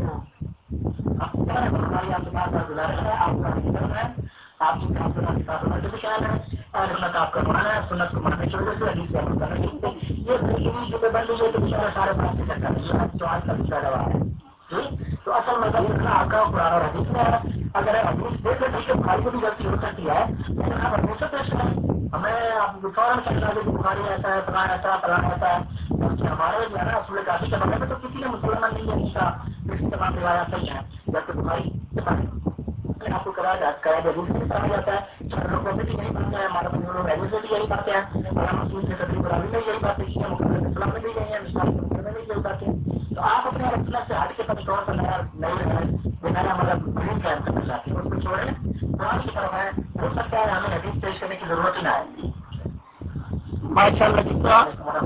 ہماری آپ سے بار بار گزارش ہے، آپ کا حقیقت ہے، آپ کی آپ کے کتاب میں بھی خیال ہے اور سنت آپ کا مانا ہے، سنت کو ماننے کی وجہ سے حدیث کا عمل کرنا چاہیے، یہ بالکل جو بندی ہے تو بیچارے سارے بات سے چکر ہے، یہ جو آج کل پیداوار ہے، تو اصل مطلب اتنا آپ کا قرآن اور حدیث میں ہے، اگر حدیث دیکھ لیں تو بخاری کو بھی غلطی ہو سکتی ہے، لیکن آپ حدیث سے پیش کریں، ہمیں فوراً کہنا ہے کہ بخاری ایسا ہے، فلاں ایسا فلاں ایسا ہے، بلکہ ہمارے جو ہے نا اصول کافی کے بارے میں تو کسی نے مسلمان نہیں ہے نہیں کہا کسی تمام روایات صحیح ہیں، جبکہ بخاری کے بارے میں آپ کو کرایا جاتا ہے حدیث سے بھی کہا جاتا ہے، چار لوگوں میں بھی یہی باتیں ہیں، ہمارے بندے لوگ حدیث سے بھی یہی باتیں ہیں، علامہ مسلم سے تدریب راوی میں یہی باتیں کی ہیں، مقدمہ اسلام میں بھی یہی ہیں، مشکات میں بھی یہی باتیں ہیں، تو آپ اپنے رسول سے ہٹ کے کبھی کون سا نیا نئی روایت نیا مطلب مزید قائم کرنا چاہتے ہیں اس کو چھوڑیں، قرآن کی طرف ہے، ہو سکتا ہے ہمیں حدیث پیش کرنے کی ضرورت ہی نہ آئے۔ ماشاء اللہ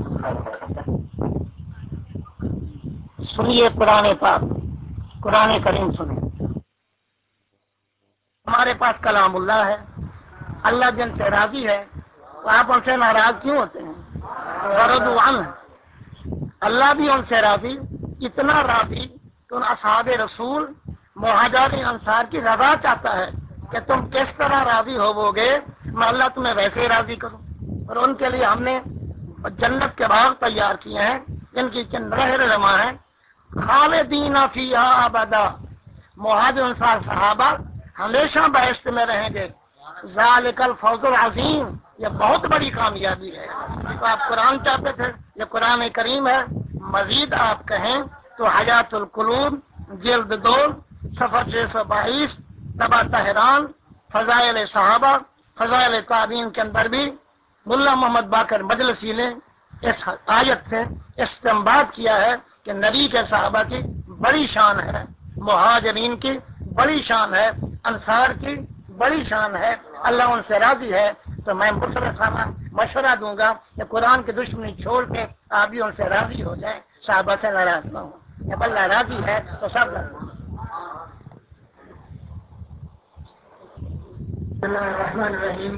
سنیے قرآن پاک، قرآن کریم سنیں، ہمارے پاس کلام اللہ ہے، اللہ جن سے راضی ہے تو آپ ان سے ناراض کیوں ہوتے ہیں؟ ورضوا عنہ، اللہ بھی ان سے راضی، اتنا راضی کہ ان اصحاب رسول مہاجرین انصار کی رضا چاہتا ہے کہ تم کس طرح راضی ہوو گے، میں اللہ تمہیں ویسے ہی راضی کروں۔ اور ان کے لیے ہم نے جنت کے باغ تیار کیے ہیں جن کی چند رہنما ہیں، خالدین فیہا ابدا، مہاجر انصار صحابہ ہمیشہ بہشت میں رہیں گے، ذالک الفوز العظیم، یہ بہت بڑی کامیابی ہے۔ تو آپ قرآن چاہتے تھے، یہ قرآن کریم ہے۔ مزید آپ کہیں تو حیات القلوب جلد دو صفحہ چھ سو بائیس، تبا تہران فضائل صحابہ فضائل تابعین کے اندر بھی ملا محمد باقر مجلسی نے اس آیت سے استنباط کیا ہے کہ نبی کے صحابہ کی بڑی شان ہے، مہاجرین کی بڑی شان ہے، انصار کی بڑی شان ہے، اللہ ان سے راضی ہے۔ تو میں مختصراً مشورہ دوں گا کہ قرآن کی دشمنی چھوڑ کے آپ بھی ان سے راضی ہو جائیں، صحابہ سے ناراض نہ ہوں۔ جب اللہ راضی ہے تو سب راضی۔ بسم اللہ الرحمن الرحیم۔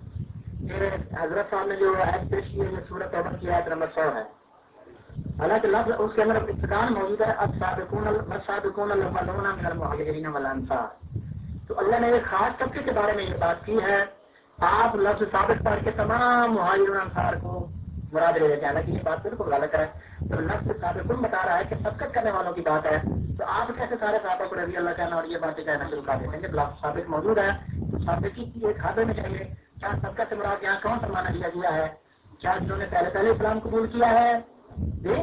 یہ حضرت صاحب نے جو آیت پیش کی ہے یہ سورۃ توبہ کی آیت نمبر سو ہے۔ حالانکہ لفظ اس کے اندر ابتداءً موجود ہے السابقون السابقون الاولون من المہاجرین والانصار، تو اللہ نے ایک خاص طبقے کے بارے میں یہ بات کی ہے۔ آپ لفظ سابق پڑھ کے تمام مہاجرین انصار کو مراد لے لیتے ہیں، حالانکہ یہ بات بالکل غلط ہے۔ تو لفظ سابقون بتا رہا ہے کہ سبقت کرنے والوں کی بات ہے، تو آپ کیسے سارے صحابہ کو رضی اللہ کہنا اور یہ باتیں کہنا شروع کر دیتے ہیں کہ لفظ سابق موجود ہے تو سابقی کی ایک حد میں چاہیے۔ کیا سبقت سے مراد یہاں کون سا مانا لیا گیا ہے؟ کیا جنہوں نے پہلے پہلے اسلام قبول کیا ہے جی،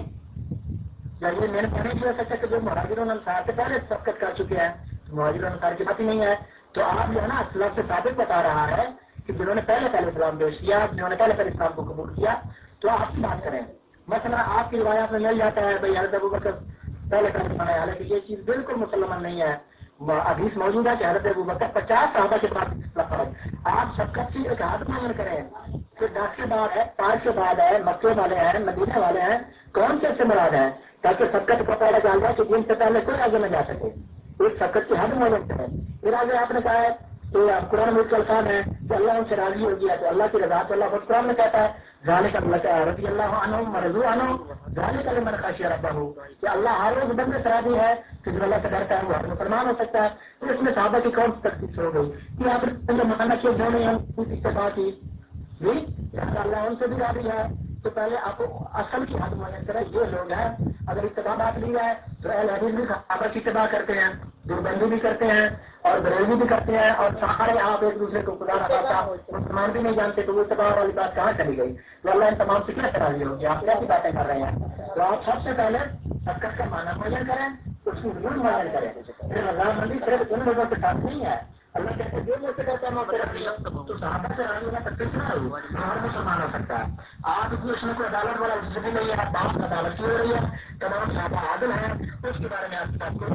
یا یہ میں نے پہلے بھی ہو سکتا ہے کہ جو مہاجرون انصار سے پہلے سبقت کر چکے ہیں، مہاجرون انصار کی بات ہی نہیں ہے۔ تو آپ جو ہے نا لفظ سے ثابت بتا رہا ہے کہ جنہوں نے پہلے پہلے اسلام پیش کیا، جنہوں نے پہلے پہلے اسلام کو قبول کیا، تو آپ کی بات کریں۔ مثلا آپ کی روایات میں مل جاتا ہے بھائی حضرت ابوبکر پہلے پہلے بنایا، حالانکہ یہ چیز بالکل مسلمان نہیں ہے۔ حدیث موجود ہے کہ حضرت ابوبکر پچاس صحابہ کے پاس ہے۔ آپ سبقت کی ایک حد معین کریں کہ دس کے بعد ہے، پانچ کے بعد ہے، مکے والے ہیں، مدینے والے ہیں، کون سے سے مراد ہے، تاکہ سبقت کو پہلے ڈال جائے کہ جن سے پہلے کوئی آگے نہ جا سکے۔ ایک سبقت کی حد معین کریں۔ پھر آگے آپ نے کہا ہے کہ قرآن میں الفاظ ہے کہ اللہ ان سے راضی ہو گیا، تو اللہ کی رضا تو اللہ خود قرآن میں کہتا ہے ذالک رضی اللہ عنہم ورضوا عنہ ذالک لمن خشی ربہ، کہ اللہ ہر روز بندے سے راضی ہے کہ جو اللہ سے ڈرتا ہے وہ ہر مسلمان ہو سکتا ہے۔ تو اس میں صحابہ کی کون سی تخصیص ہو گئی کہ آپ نے مانا کہ جو نے ہم اتفاق کی جی اللہ ان سے بھی راضی ہے، تو پہلے آپ اصل کی حد معین کریں۔ یہ لوگ ہیں اگر اتباع بات لی جائے تو اہل حدیث بھی صحابہ کی اتباع کرتے ہیں، دیوبندی بھی کرتے ہیں اور بریلوی بھی کرتے ہیں، اور سارے آپ ایک دوسرے کو خدا رہا مسلمان بھی نہیں جانتے، تو وہ اتباع والی بات کہاں چلی گئی؟ تو اللہ ان تمام سے کیا راضی ہوگی؟ آپ کیسی باتیں کر رہے ہیں؟ تو آپ سب سے پہلے سبقت کا معنی معین کریں، اس کی حدود معین کریں۔ پھر رضامندی صرف ان لوگوں کے ساتھ نہیں ہے، اللہ کہتے ہیں جو مجھ سے کرتا ہے میں تو صحابہ سے راضی ہونا تک کتنا ہر مسلمان ہو سکتا ہے۔ آپ کی اس میں کوئی عدالت والا بھی نہیں ہے، بات عدالت کی ہو رہی ہے، تمام صحابہ عادل ہیں، اس کے بارے میں آپ کی بات کو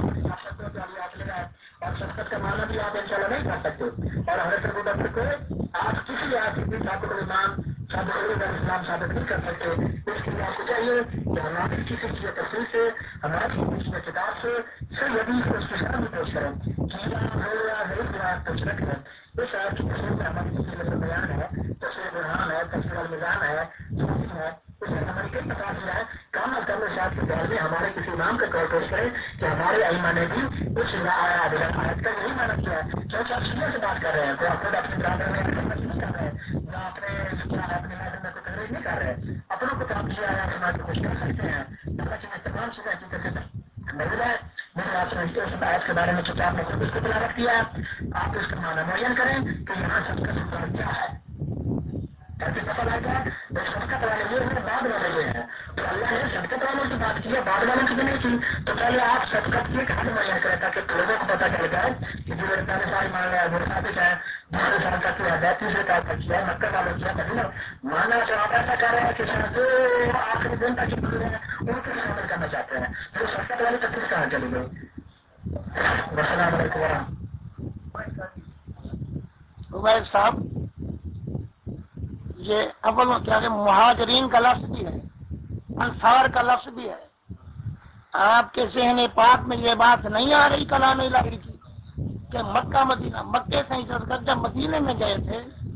اور شفقت کا معنی بھی آپ انشاءاللہ نہیں کر سکتے۔ اور حضرت ابوبکر کو آپ کسی آپ کی ثابت الایمان ثابت الاسلام ثابت نہیں کر سکتے۔ اس کے لیے آپ کو چاہیے کہ ہماری کسی کی تفصیل سے، ہماری کسی کتاب سے صحیح حدیث کو اس کے سامنے پیش کریں، تشرک ہے اس آیت کی تفصیل میں ہماری تفصیل میں بیان ہے، تفصیل برہان ہے، تفصیل المیزان ہے، ہے اس میں ہماری کئی تفاصیل ہیں۔ کام از کم اس آیت کے بارے میں ہمارے کسی امام کا قول پیش کریں کہ ہمارے ائمہ نے بھی اس آیت کا یہی معنی کیا ہے۔ کیونکہ آپ سیدھے سے بات کر رہے ہیں، تو آپ خود اپنے برادر میں نہیں کر رہے ہیں، یا اپنے اپنے محل میں کوئی تقریر نہیں کر رہے ہیں، اپنوں کو تو آپ کسی آیات سماج کو کچھ کر سکتے ہیں، لیکن تمام چیزیں حقیقت سے نہیں ہے۔ میرے آپ سے اس آیت کے بارے میں چونکہ آپ نے خود اس کو تلاوت کیا، آپ اس کا معنی معین کریں کہ یہاں سب کا سفر کیا ہے، تاکہ پتہ لگ جائے تو شفقت والے یہ ہیں، بعد والے یہ ہیں۔ تو اللہ نے شفقت والوں کی بات کی ہے، بعد والوں کی بھی نہیں کی، تو پہلے آپ شفقت کی ایک حد معین کریں تاکہ لوگوں کو پتہ چل جائے کہ جو میرے پہلے سال مان رہے ہیں وہ ثابت ہے، دوسرے سال کا کیا ہے، تیسرے سال کا کیا ہے، مکہ والوں کیا مدینہ مانا تو آپ ایسا کر رہے ہیں کہ جو آخری دن تک چل رہے ہیں ان کو شامل کرنا چاہتے ہیں، تو شفقت والی تکلیف کہاں چلی گئی؟ السلام علیکم ورحمۃ عبید صاحب، یہ اول کیا کہ مہاجرین کا لفظ بھی ہے، انصار کا لفظ بھی ہے۔ آپ کے ذہن پاک میں یہ بات نہیں آ رہی کلام الہی کی کہ مکہ مدینہ، مکے سے ہجرت کر جب مدینے میں گئے تھے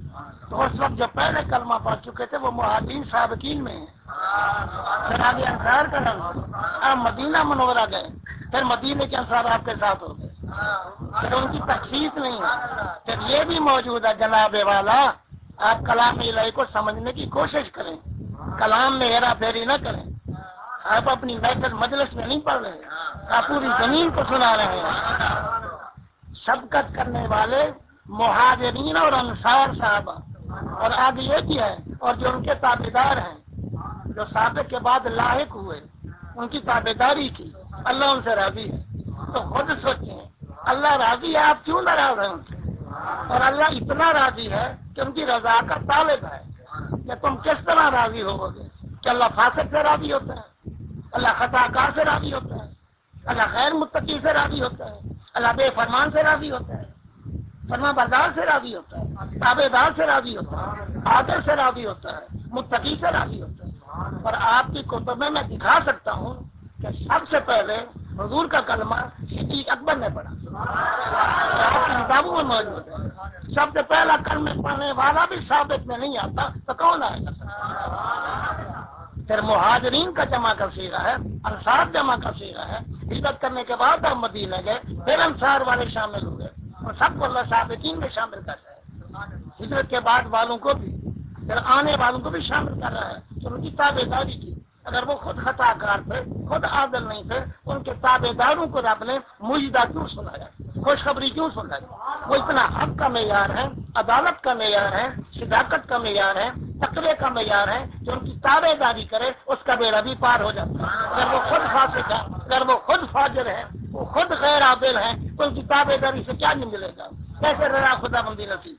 تو اس وقت جو پہلے کلمہ پڑھ چکے تھے وہ مہاجرین سابقین میں ہیں، پھر آگے انصار کا نام، آپ مدینہ منورہ گئے، پھر مدینے کے انصار آپ کے ساتھ ہو گئے، پھر ان کی تخصیص نہیں ہے۔ پھر یہ بھی موجود ہے جناب والا، آپ کلام الہی کو سمجھنے کی کوشش کریں، کلام میں ہیرا پھیری نہ کریں۔ آپ اپنی محفل مجلس میں نہیں پڑھ رہے، آپ پوری زمین کو سنا رہے ہیں۔ سبقت کرنے والے مہاجرین اور انصار صحابہ، اور آگے یہ بھی ہے، اور جو ان کے تابعدار ہیں جو سابق کے بعد لاحق ہوئے، ان کی تابعداری کی، اللہ ان سے راضی ہے۔ تو خود سوچیں، اللہ راضی ہے، آپ کیوں ناراض ہیں ان سے؟ اور اللہ اتنا راضی ہے کہ ان کی رضا کا طالب ہے، کہ تم کس طرح راضی ہوو گے؟ کہ اللہ فاسق سے راضی ہوتا ہے، اللہ خطا کار سے راضی ہوتا ہے، اللہ غیر متقی سے راضی ہوتا ہے، اللہ بے فرمان سے راضی ہوتا ہے، فرما بردار سے راضی ہوتا ہے، تابع دار سے راضی ہوتا ہے، عادل سے راضی ہوتا ہے، متقی سے راضی ہوتا ہے۔ اور آپ کی کتب میں میں دکھا سکتا ہوں کہ سب سے پہلے حضور کا کلمہ صدیق اکبر نے پڑھا، آپ کی کتابوں میں موجود ہے۔ سب سے پہلا کلمہ پڑھنے والا بھی ثابت میں نہیں آتا تو کون آئے گا؟ پھر مہاجرین کا جمع کا صیغہ ہے، انصار جمع کا صیغہ ہے۔ ہجرت کرنے کے بعد آپ مدینہ گئے، پھر انصار والے شامل ہوئے، اور سب کو اللہ صابقین میں شامل کرتا ہے۔ ہجرت کے بعد والوں کو بھی، پھر آنے والوں کو بھی شامل کر رہا ہے، تو ان کی تابع داری کی۔ اگر وہ خود خطا کار تھے، خود عادل نہیں تھے، ان کے تابع داروں کو رب نے مجدہ کیوں سنایا، خوشخبری کیوں سنائی؟ وہ اتنا حق کا معیار ہے، عدالت کا معیار ہے، صداقت کا معیار ہے، تقوی کا معیار ہے، جو ان کی تابع داری کرے اس کا بیڑا بھی پار ہو جاتا ہے۔ اگر وہ خود فاسق ہے، اگر وہ خود فاجر ہے، وہ خود غیر عادل ہے، تو ان کی تابع داری سے کیا نہیں ملے گا؟ کیسے رضا خدا بندی نصیب؟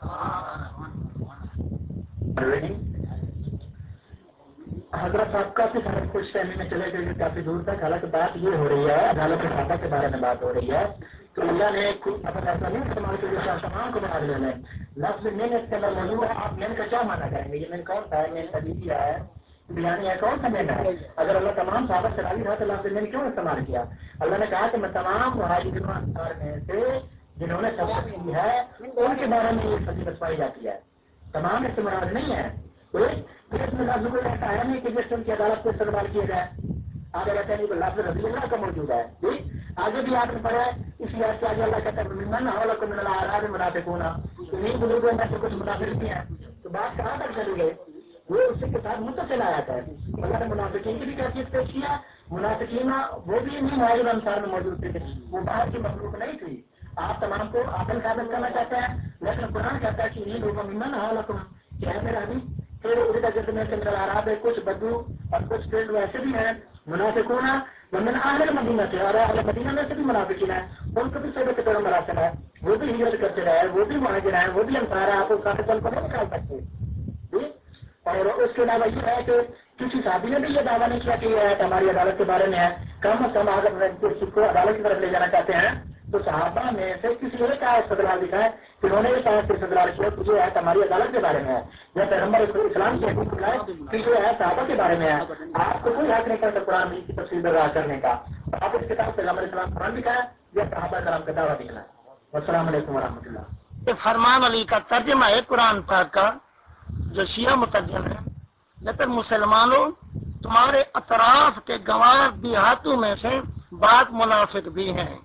حضرت صاحب کافی سارے خوش فہمی میں چلے گئے کافی دور تک، حالانکہ بات یہ ہو رہی ہے عدالت صحابہ کے بارے میں بات ہو رہی ہے، تو اللہ نے اپنا ایسا نہیں استعمال کیا جیسے تمام کو بنا لیا ہے لفظ مین اس کے اندر موجود ہے۔ آپ مین کا کیا مانا کریں گے؟ یہ مین کون سا ہے؟ مین تبھی ہے یعنی ہے کون سا مین ہے؟ اگر اللہ تمام صحابہ سے راضی تھا تو لفظ مین کیوں استعمال کیا؟ اللہ نے کہا کہ میں تمام مہاجرین انصار میں سے جنہوں نے سبقت کی ہے ان کے بارے میں یہ فضیلت پائی جاتی ہے، تمام استعمال نہیں ہے۔ اس میں لفظ کوئی ایسا ہے نہیں کہ جس سے ان کی عدالت کو استعمال کیا جائے۔ آگے رہتے نہیں لفظ رضی اللہ کا موجود ہے، ٹھیک آگے بھی آپ نے پڑھا ہے، اس لیے آگے اللہ کہتا ہے من حولکم من الاعراب منافقون، انہیں بزرگوں میں سے کچھ منافق بھی ہیں۔ تو بات کہاں تک چلی گئی؟ وہ اسی کے ساتھ متصل آیات ہے۔ اللہ نے منافقین کی بھی کیفیت پیش کیا، منافقین وہ بھی انہیں مہاجر انصار میں موجود تھے، وہ باہر کی مخلوق نہیں تھی۔ آپ تمام کو عادل ثابت کرنا چاہتے ہیں، لیکن قرآن کہتا ہے کہ انہیں لوگوں میں من حولکم، کہ ہے میرا بھی پھر اردو جلد میں سے نظر آ رہا ہے کچھ بدو اور کچھ فیلڈ ویسے بھی ہیں منافقون ومن اہل مدینہ سے، اور اہل مدینہ میں سے بھی منافقین ہیں، ان کو بھی صحبت کی طرح مراتب ہے، وہ بھی ہجرت کرتے رہے، وہ بھی مہاجر ہیں، وہ بھی انصار ہیں، آپ اس سارے پل کو نہیں نکال سکتے۔ اور اس کے علاوہ یہ ہے کہ کسی صحابی نے بھی یہ دعویٰ نہیں کیا کہ یہ آیت ہماری عدالت کے بارے میں ہے۔ کم از کم اگر کسی کو عدالت کی طرف لے جانا چاہتے ہیں تو صحابہ میں سے کسی نے کہا استدلال لکھا ہے کہ انہوں نے یہ کہا کہ استدلال کیا کہ یہ آیت ہماری عدالت کے بارے میں ہے، یا پیغمبر اسلام کی حدیث ہے کہ یہ آیت صحابہ کے بارے میں ہے۔ آپ کو کوئی حق نہیں کرتا قرآن مجید کی تفسیر بیان کرنے کا، آپ اس کتاب پیغمبر اسلام قرآن لکھا ہے یا صحابہ کرام کا دعویٰ لکھنا ہے۔ السلام علیکم ورحمۃ اللہ۔ یہ فرمان علی کا ترجمہ ہے قرآن پاک کا جو شیعہ مترجم ہے، لیکن مسلمانوں تمہارے اطراف کے گنوار دیہاتوں میں سے بعض منافق بھی ہیں۔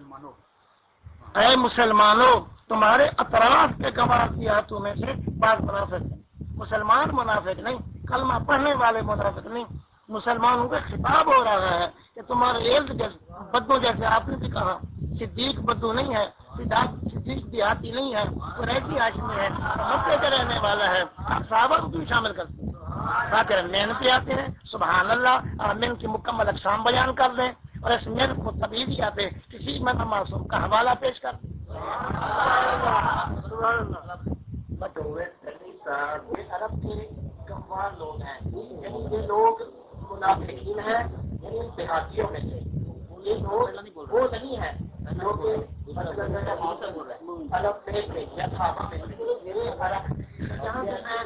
اے مسلمانوں تمہارے اطراف کے گنوار دیہاتوں میں سے بعض منافق ہیں، مسلمان منافق نہیں، کلمہ پڑھنے والے منافق نہیں، مسلمانوں کا خطاب ہو رہا ہے کہ تمہارے ارد گرد بدو، جیسے آپ نے بھی کہا صدیق بدو نہیں ہے، صدیق دیہاتی نہیں ہے، قریشی ہاشمی ہے، مکے کا رہنے والا ہے، آپ صحابہ کو کیوں شامل کرتے ہیں؟ خاطر محنتی آتے ہیں، سبحان اللہ، آمین کی مکمل اقسام بیان کر دیں، اور اس محنت کو تبھی بھی آتے کسی میں معصوم کا حوالہ پیش کر دیں۔ عرب کے گنوار لوگ ہیں، یعنی یہ لوگ منافقین ہیں، یعنی دیہاتیوں میں سے یہ لوگ وہ نہیں ہے جو کہ عرب میں یا صحابہ میں میرے عرب جہاں سے میں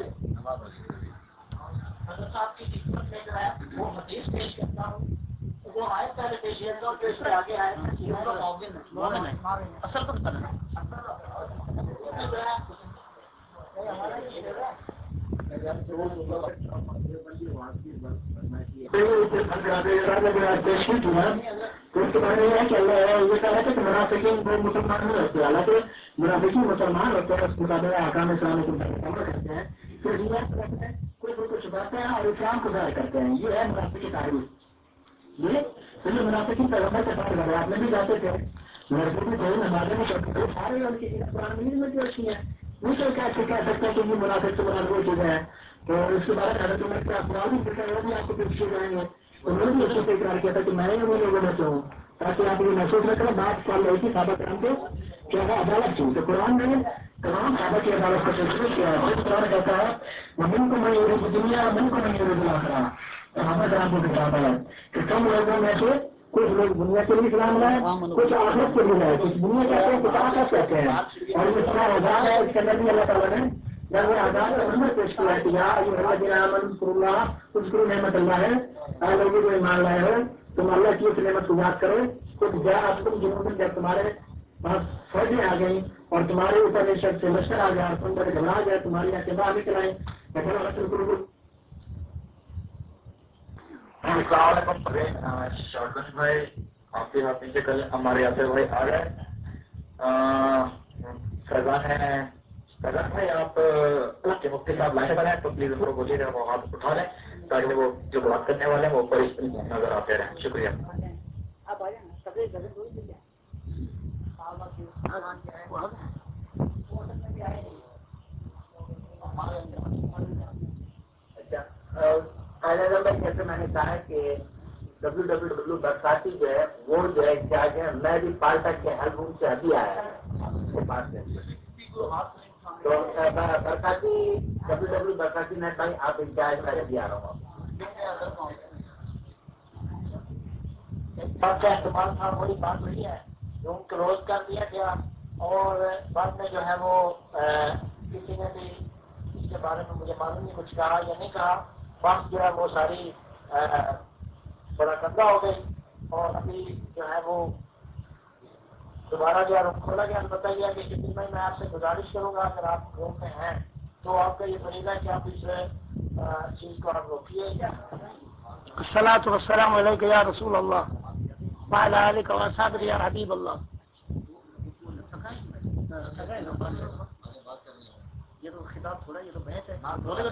حضرت صاحب کی خدمت میں جو ہے وہ حدیث پیش کرتا ہوں، وہ آیت پہلے پیش کرتا ہوں جو اس کے آگے آئے اصل کو بتانا تو اس کے بارے میں یہ کہ اللہ یہ کہا ہے کہ منافقین وہ مسلمان نہیں ہوتے، حالانکہ منافقین مسلمان ہوتے ہیں، اس مطابق احکام اسلام کو عمل کرتے ہیں، پھر دنیا میں کوئی ان کو چھپاتے ہیں اور اسلام کو ظاہر کرتے ہیں. یہ ہے منافق کی تعریف. یہ پھر منافقین پیغمبر کے ساتھ لگے آپ نے بھی جاتے تھے، لڑکے بھی تھے، نمازیں بھی کرتے تھے، سارے ان کی قرآن میں جو اچھی ہیں وہ تو کیسے کہہ سکتے ہیں کہ یہ منافق سے مراد وہ چیزیں ہیں. تو اس کے بعد حضرت عمر کے اقوال بھی پوچھا وہ بھی آپ کو پیش کیے جائیں گے. انہوں نے بھی اسی سے اقرار کیا تھا کہ میں نے وہ لوگوں میں سے ہوں، تاکہ آپ یہ محسوس نہ کریں. بات چل رہی تھی صحابہ کرام کو کیا ہے عدالت کی، تو قرآن نے تمام صحابہ کی عدالت کا تذکر کیا ہے. اور قرآن کہتا ہے من کو میں یہ دنیا من کو میں یہ دلا کرا صحابہ کرام کو دکھاتا ہے کہ کم لوگوں میں سے کچھ لوگ دنیا کے لیے اسلام لائے، کچھ آخرت کے لیے لائے، کچھ دنیا کہتے ہیں کچھ آخرت کہتے ہیں. اور یہ سارا آزاد ہے، اس کے اندر بھی اللہ تعالیٰ نے جب وہ آزاد کا نمبر پیش کیا ہے کہ یا اذکروا نعمت اللہ ہے، اے لوگوں جو ایمان لائے ہو تم اللہ کی اس نعمت کو یاد کرو. کچھ جا اب تم جنہوں نے جب تمہارے پاس فوجیں آ گئیں اور تمہارے اوپر شخص سے لشکر آ گیا، تم بڑے گھبرا گئے، تمہاری یہاں باہر نکل آئے. السلام علیکم شاردش بھائی، آپ کے ہاتھ سے کل ہمارے یہاں سے بھائی آ گئے. فیضان ہے فیضان بھائی، آپ کے مفتی صاحب لائن پر ہیں تو پلیز ان کو بولیے گا وہ ہاتھ اٹھا لیں تاکہ وہ جو بات کرنے والے ہیں وہ اوپر نظر آتے رہیں. شکریہ. آپ آ جائیں نا سبھی غلط ہوئی تھی کیا اچھا پہلے نمبر جیسے میں نے کہا کہ ڈبلو ڈبلو ڈبلو برساتی جو ہے وہ جو ہے کیا ہے میں بھی پالٹک کے ہر روم سے ابھی آیا ہے پاس سے. تو برساتی ڈبلو ڈبلو برساتی میں بھائی آپ انچارج میں ابھی آ رہا ہوں. بات کا اہتمام تھا وہی بات وہی ہے، روم کلوز کر دیا گیا اور بعد میں جو ہے وہ کسی نے بھی اس کے بارے میں مجھے معلوم نہیں کچھ کہا یا نہیں کہا. بات جو ہے وہ ساری بڑا گندا ہو گئی اور ابھی جو ہے وہ دوبارہ جو ہے روم کھولا گیا. البتہ یہ ہے کہ کسی میں میں آپ سے گزارش کروں گا اگر آپ روم میں ہیں تو آپ کا یہ فریضہ ہے کہ آپ اس چیز کو آپ روکیے. الصلاۃ والسلام علیک یا رسول اللہ وعلی آلک و اصحابک یا حبیب اللہ. یہ تو خطاب تھوڑا یہ تو بحث ہے.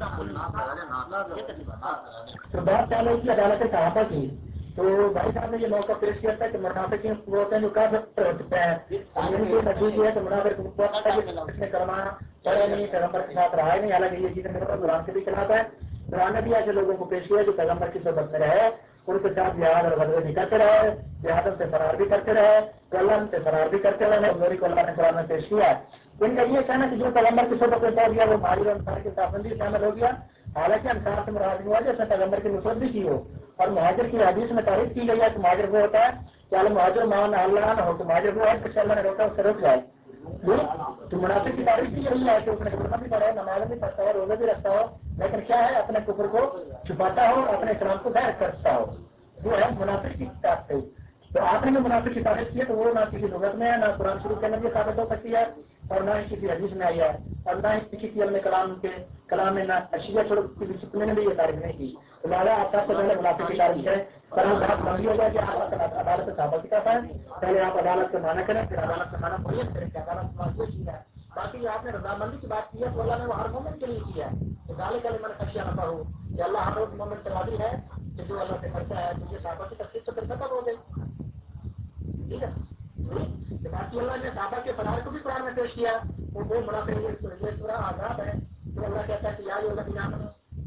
تو بات چل رہی تھی عدالت صحابہ کی، تو بھائی صاحب نے یہ موقع پیش کیا تھا کہ منافقین وہ ہوتے ہیں جو کافر ہو چکتے ہیں. ان کی نتیجہ ہے کہ منافق نے کرنا پڑے نہیں، پیغمبر کے ساتھ رہا نہیں. حالانکہ یہ چیزیں میرے قرآن کے بھی خلاف ہے. قرآن نے بھی ایسے لوگوں کو پیش کیا جو پیغمبر کی صحبت میں رہے، ان کے ساتھ جہاد اور غزوے بھی کرتے رہے، جہادت سے فرار بھی کرتے رہے، کلم سے فرار بھی کرتے رہے. میری کو اللہ نے قرآن میں پیش کیا ہے. ان کا یہ کہنا کہ جو پیغمبر کی صحبت میں پہنچ گیا وہ مہاجر انصار کے پابندی شامل ہو گیا. حالانکہ انصار سے مراد ہوا جیسے پیغمبر کی نصرت بھی کی ہو. اور مہاجر کی حدیث میں تعریف کی گئی ہے کہ مہاجر وہ ہوتا ہے کہ المہاجر مان اللہ نہ ہو، تو مہاجر وہ ہے جس سے اللہ نے روکا اس سے رک جائے. تو منافق کی تعریف کی یہی ہے کہ اس نے کلمہ بھی پڑھا ہو، نماز بھی پڑھتا ہو، روزے بھی رکھتا ہو، لیکن کیا ہے اپنے کفر کو چھپاتا ہو اور اپنے اسلام کو ظاہر کرتا ہو. وہ ہے منافق کی تعریف. تو آپ نے جو منافق کی تعریف کی ہے تو وہ نہ کسی لغت میں ہے، نہ قرآن شریف کے اندر یہ ثابت ہو سکتی ہے اور نہ ہی کسی حدیث میں آئی ہے اور نہ ہی کسی علم کلام کے کلام میں نہ اشیاء چھوڑ کی ڈسپلن نے بھی یہ تعریف نہیں کی. تو لہٰذا آپ سب سے پہلے منافق کی تعریف کریں. پر ہم بات لمبی ہو جائے کہ آپ عدالت صحابہ کی طرف ہیں. پہلے آپ عدالت کا معنی کریں، پھر عدالت کا معنی پولیس کریں کہ عدالت کا یہ چیز ہے. باقی آپ نے رضامندی کی بات کی ہے تو اللہ نے وہ ہر مومن کے لیے کی ہے. ذالک لمن خشی ربہ ہو کہ اللہ ہر روز مومن سے راضی ہے کہ جو اللہ سے کرتا ہے. تو یہ صحابہ کی تفصیل تو پھر ختم ہو گئی. ٹھیک ہے. باقی اللہ نے صحابہ کے فرار کو بھی قرآن میں پیش کیا. وہ وہ منافق یہ سورہ آزاد ہے تو اللہ کہتا ہے کہ یا ایھا الذین آمنوا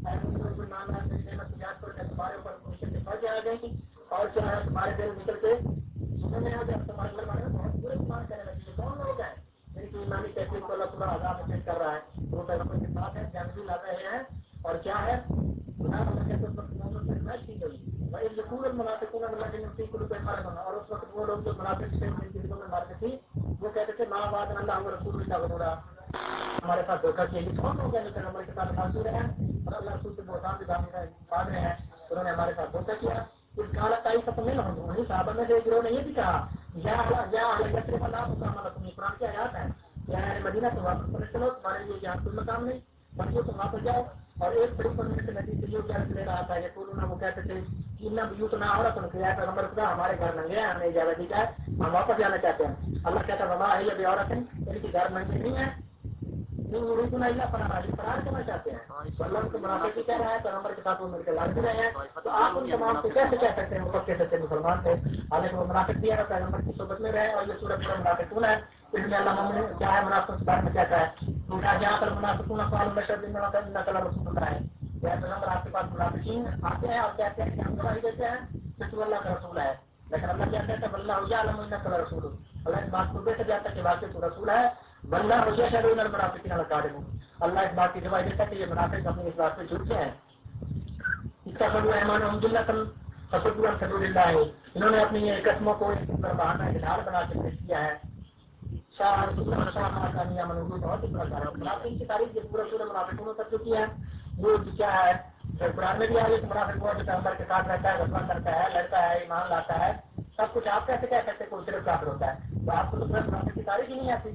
تمہارے اوپر مشکل فرض آ گئی اور کیا ہے تمہارے دل نکل کے سننے میں آ گیا. تمہارے گھر والے بہت برے ایمان کرنے لگے. یہ کون لوگ ہیں جن کی ایمانی تحقیق کو اللہ تعالیٰ عذاب میں پیش کر رہا ہے. وہ پیغمبر کے ساتھ ہے، جنگ بھی لڑ رہے ہیں اور کیا ہے اللہ کے مومن سے حمایت کی گئی. یقول المنافقون والذین فی قلوبہم مرض، اور اس وقت وہ لوگ جو منافق تھے جن کی دلوں میں مرض تھی وہ کہتے تھے ما وعدنا اللہ ورسولہ الا غرورا. ہمارے ساتھ دھوکہ کیا. یہ کون لوگ ہیں جو پیغمبر کے ساتھ خاص رہے ہیں اور اللہ رسول کے بہتان بھی باندھ رہے ہیں. انہوں نے ہمارے ساتھ دھوکہ کیا. اس حالت آئی سب میں وہی صحابہ میں سے ایک گروہ نے یہ بھی کہا یا یا یثرب لا مقام لکم. یہ قرآن کی آیات ہے. یعنی مدینہ سے واپس پڑے چلو، تمہارے لیے یہاں کوئی مقام نہیں، بچوں تم واپس جاؤ. اور ایک بڑی پڑھنے سے نبی سے یہ درس لے رہا تھا، یہ پورا وہ کہتے تھے کہ نہ بیو تو نہ ہو رہا تم کیا ہے پیغمبر خدا ہمارے گھر ننگے ہیں، ہمیں اجازت دی جائے، ہم واپس جانا چاہتے ہیں. اللہ کہتا ہے وما ہی ابھی عورت ان کی گھر ننگے نہیں ہے، اللہ فرار فرار کرنا چاہتے ہیں. اللہ کو منافق کہہ رہا ہے، پیغمبر کے ساتھ وہ مل کے لڑ بھی رہے ہیں. تو آپ ان تمام کو کیسے کہہ سکتے ہیں وہ پکے سچے مسلمان تھے؟ حالانکہ وہ منافق بھی ہے اور پیغمبر کی صحبت میں رہے. اور یہ سورج پورا منافقون ہے. اس میں اللہ مومن کیا ہے منافق کے بارے میں کہتا ہے جہاں پر منافقون قالوا نشهد انك لرسول اللہ ہے. پیغمبر آپ کے پاس منافقین آتے ہیں اور کہتے ہیں کہ ہم گواہی دیتے ہیں کہ تو اللہ کا رسول ہے. لیکن اللہ کیا کہتا ہے واللہ یعلم انک لرسول. اللہ اس بات کو بے شک جانتا ہے کہ واقعی تو رسول ہے. واللہ یشهد ان المنافقین لکاذبون. اللہ اس بات کی گواہی دیتا ہے کہ یہ منافق اپنی اس بات سے جھوٹے ہیں. اتخذوا ایمانهم جنۃ فصدوا عن سبیل اللہ. انہوں نے اپنی قسموں کو ایک بہانہ ڈھال بنا کے پیش کیا ہے. شاہ شاہ کا نیا منوج بہت منافق کی تاریخ یہ پورا پورا منافقوں میں کر چکی ہے. وہ کیا ہے قرآن میں بھی آگے منافق ہوا جو پیغمبر کے ساتھ رہتا ہے، غزوہ کرتا ہے، لڑتا ہے، ایمان لاتا ہے، سب کچھ. آپ کیسے کہہ سکتے کوئی صرف کافر ہوتا ہے؟ تو آپ کو تو صرف منافق کی تاریخ ہی نہیں آتی.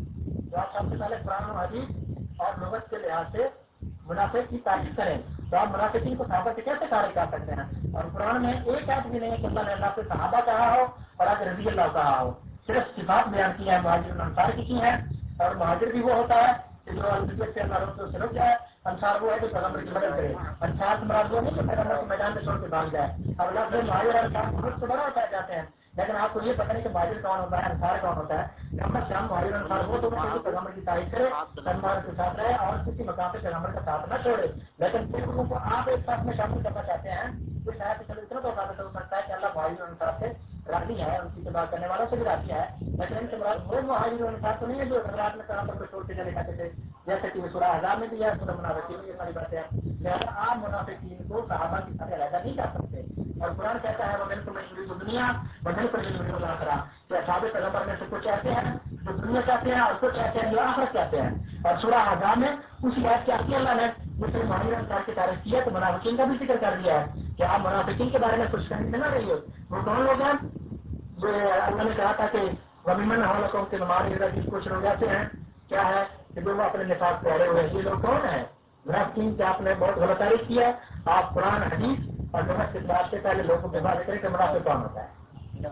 تو آپ سب سے پہلے قرآن و حدیث اور لغت کے لحاظ سے منافق کی تعریف کریں تو آپ منافقین کو صحابہ سے کیسے خارج کر سکتے ہیں؟ اور قرآن میں ایک ایت بھی نہیں ہے کہ اللہ نے اللہ سے صحابہ کہا ہو اور آج رضی اللہ کہا ہو. صرف صفات بیان کی ہے مہاجر انصار کی کی ہے. اور مہاجر بھی وہ ہوتا ہے کہ جو الفیت سے اللہ رسول سے رک جائے. انصار وہ ہے جو پیغمبر کی مدد کرے. انصار مراد وہ نہیں کہ پیغمبر کو میدان میں چھوڑ کے بھاگ جائے. اور لفظ مہاجر اور انصار بہت سے بڑا ہوتا جاتے ہیں، لیکن آپ کو یہ پتہ نہیں کہ مہاجر کون ہوتا ہے، انصار کون ہوتا ہے. پیغمبر شام مہاجر انصار وہ تو پیغمبر کی تعریف کرے، پیغمبر کے ساتھ رہے اور کسی مقام پہ پیغمبر کا ساتھ نہ چھوڑے. لیکن پھر لوگوں کو آپ ایک ساتھ میں شامل کرنا چاہتے ہیں. تو شاید چلو اتنا تو زیادہ ہو سکتا ہے کہ اللہ مہاجر انصار سے راضی ہے، ان کی اتباع کرنے والوں سے بھی راضی ہے. لیکن ان سے مراد وہ مہاجر انصار تو نہیں ہے جو حضرات میں پیغمبر کو چھوڑ کے چلے جاتے تھے، جیسے کہ سورہ احزاب میں بھی ہے، سورہ منافقین میں یہ ساری باتیں ہیں. لہٰذا آپ منافقین کو صحابہ کی طرح علیحدہ نہیں کر سکتے. اور قرآن کہتا ہے وہ من کو یرید الدنیا و من کو یرید الاخرہ. کہ اصحاب پیغمبر میں سے کچھ ایسے ہیں جو دنیا چاہتے ہیں اور کچھ ایسے ہیں جو آخرت چاہتے ہیں. اور سورہ احزاب میں اسی بات کیا کی اللہ نے دوسرے مہاجر انصار کی تعریف کی ہے تو منافقین کا بھی ذکر کر دیا ہے کہ آپ منافقین کے بارے میں کچھ کہنے نہ رہی ہو. وہ کون لوگ ہیں جو اللہ نے کہا تھا کہ وَمِمَّنْ حَوْلَكُمْ کے ہمارے ارد کچھ لوگ ایسے ہیں کیا ہے کہ جو اپنے نفاق پہرے ہوئے. یہ لوگ کون ہیں؟ منافقین سے آپ نے بہت غلط تعریف کی ہے. آپ قرآن حدیث اور لغت کے بات سے پہلے لوگوں کے بارے کریں کہ منافق کون ہوتا ہے.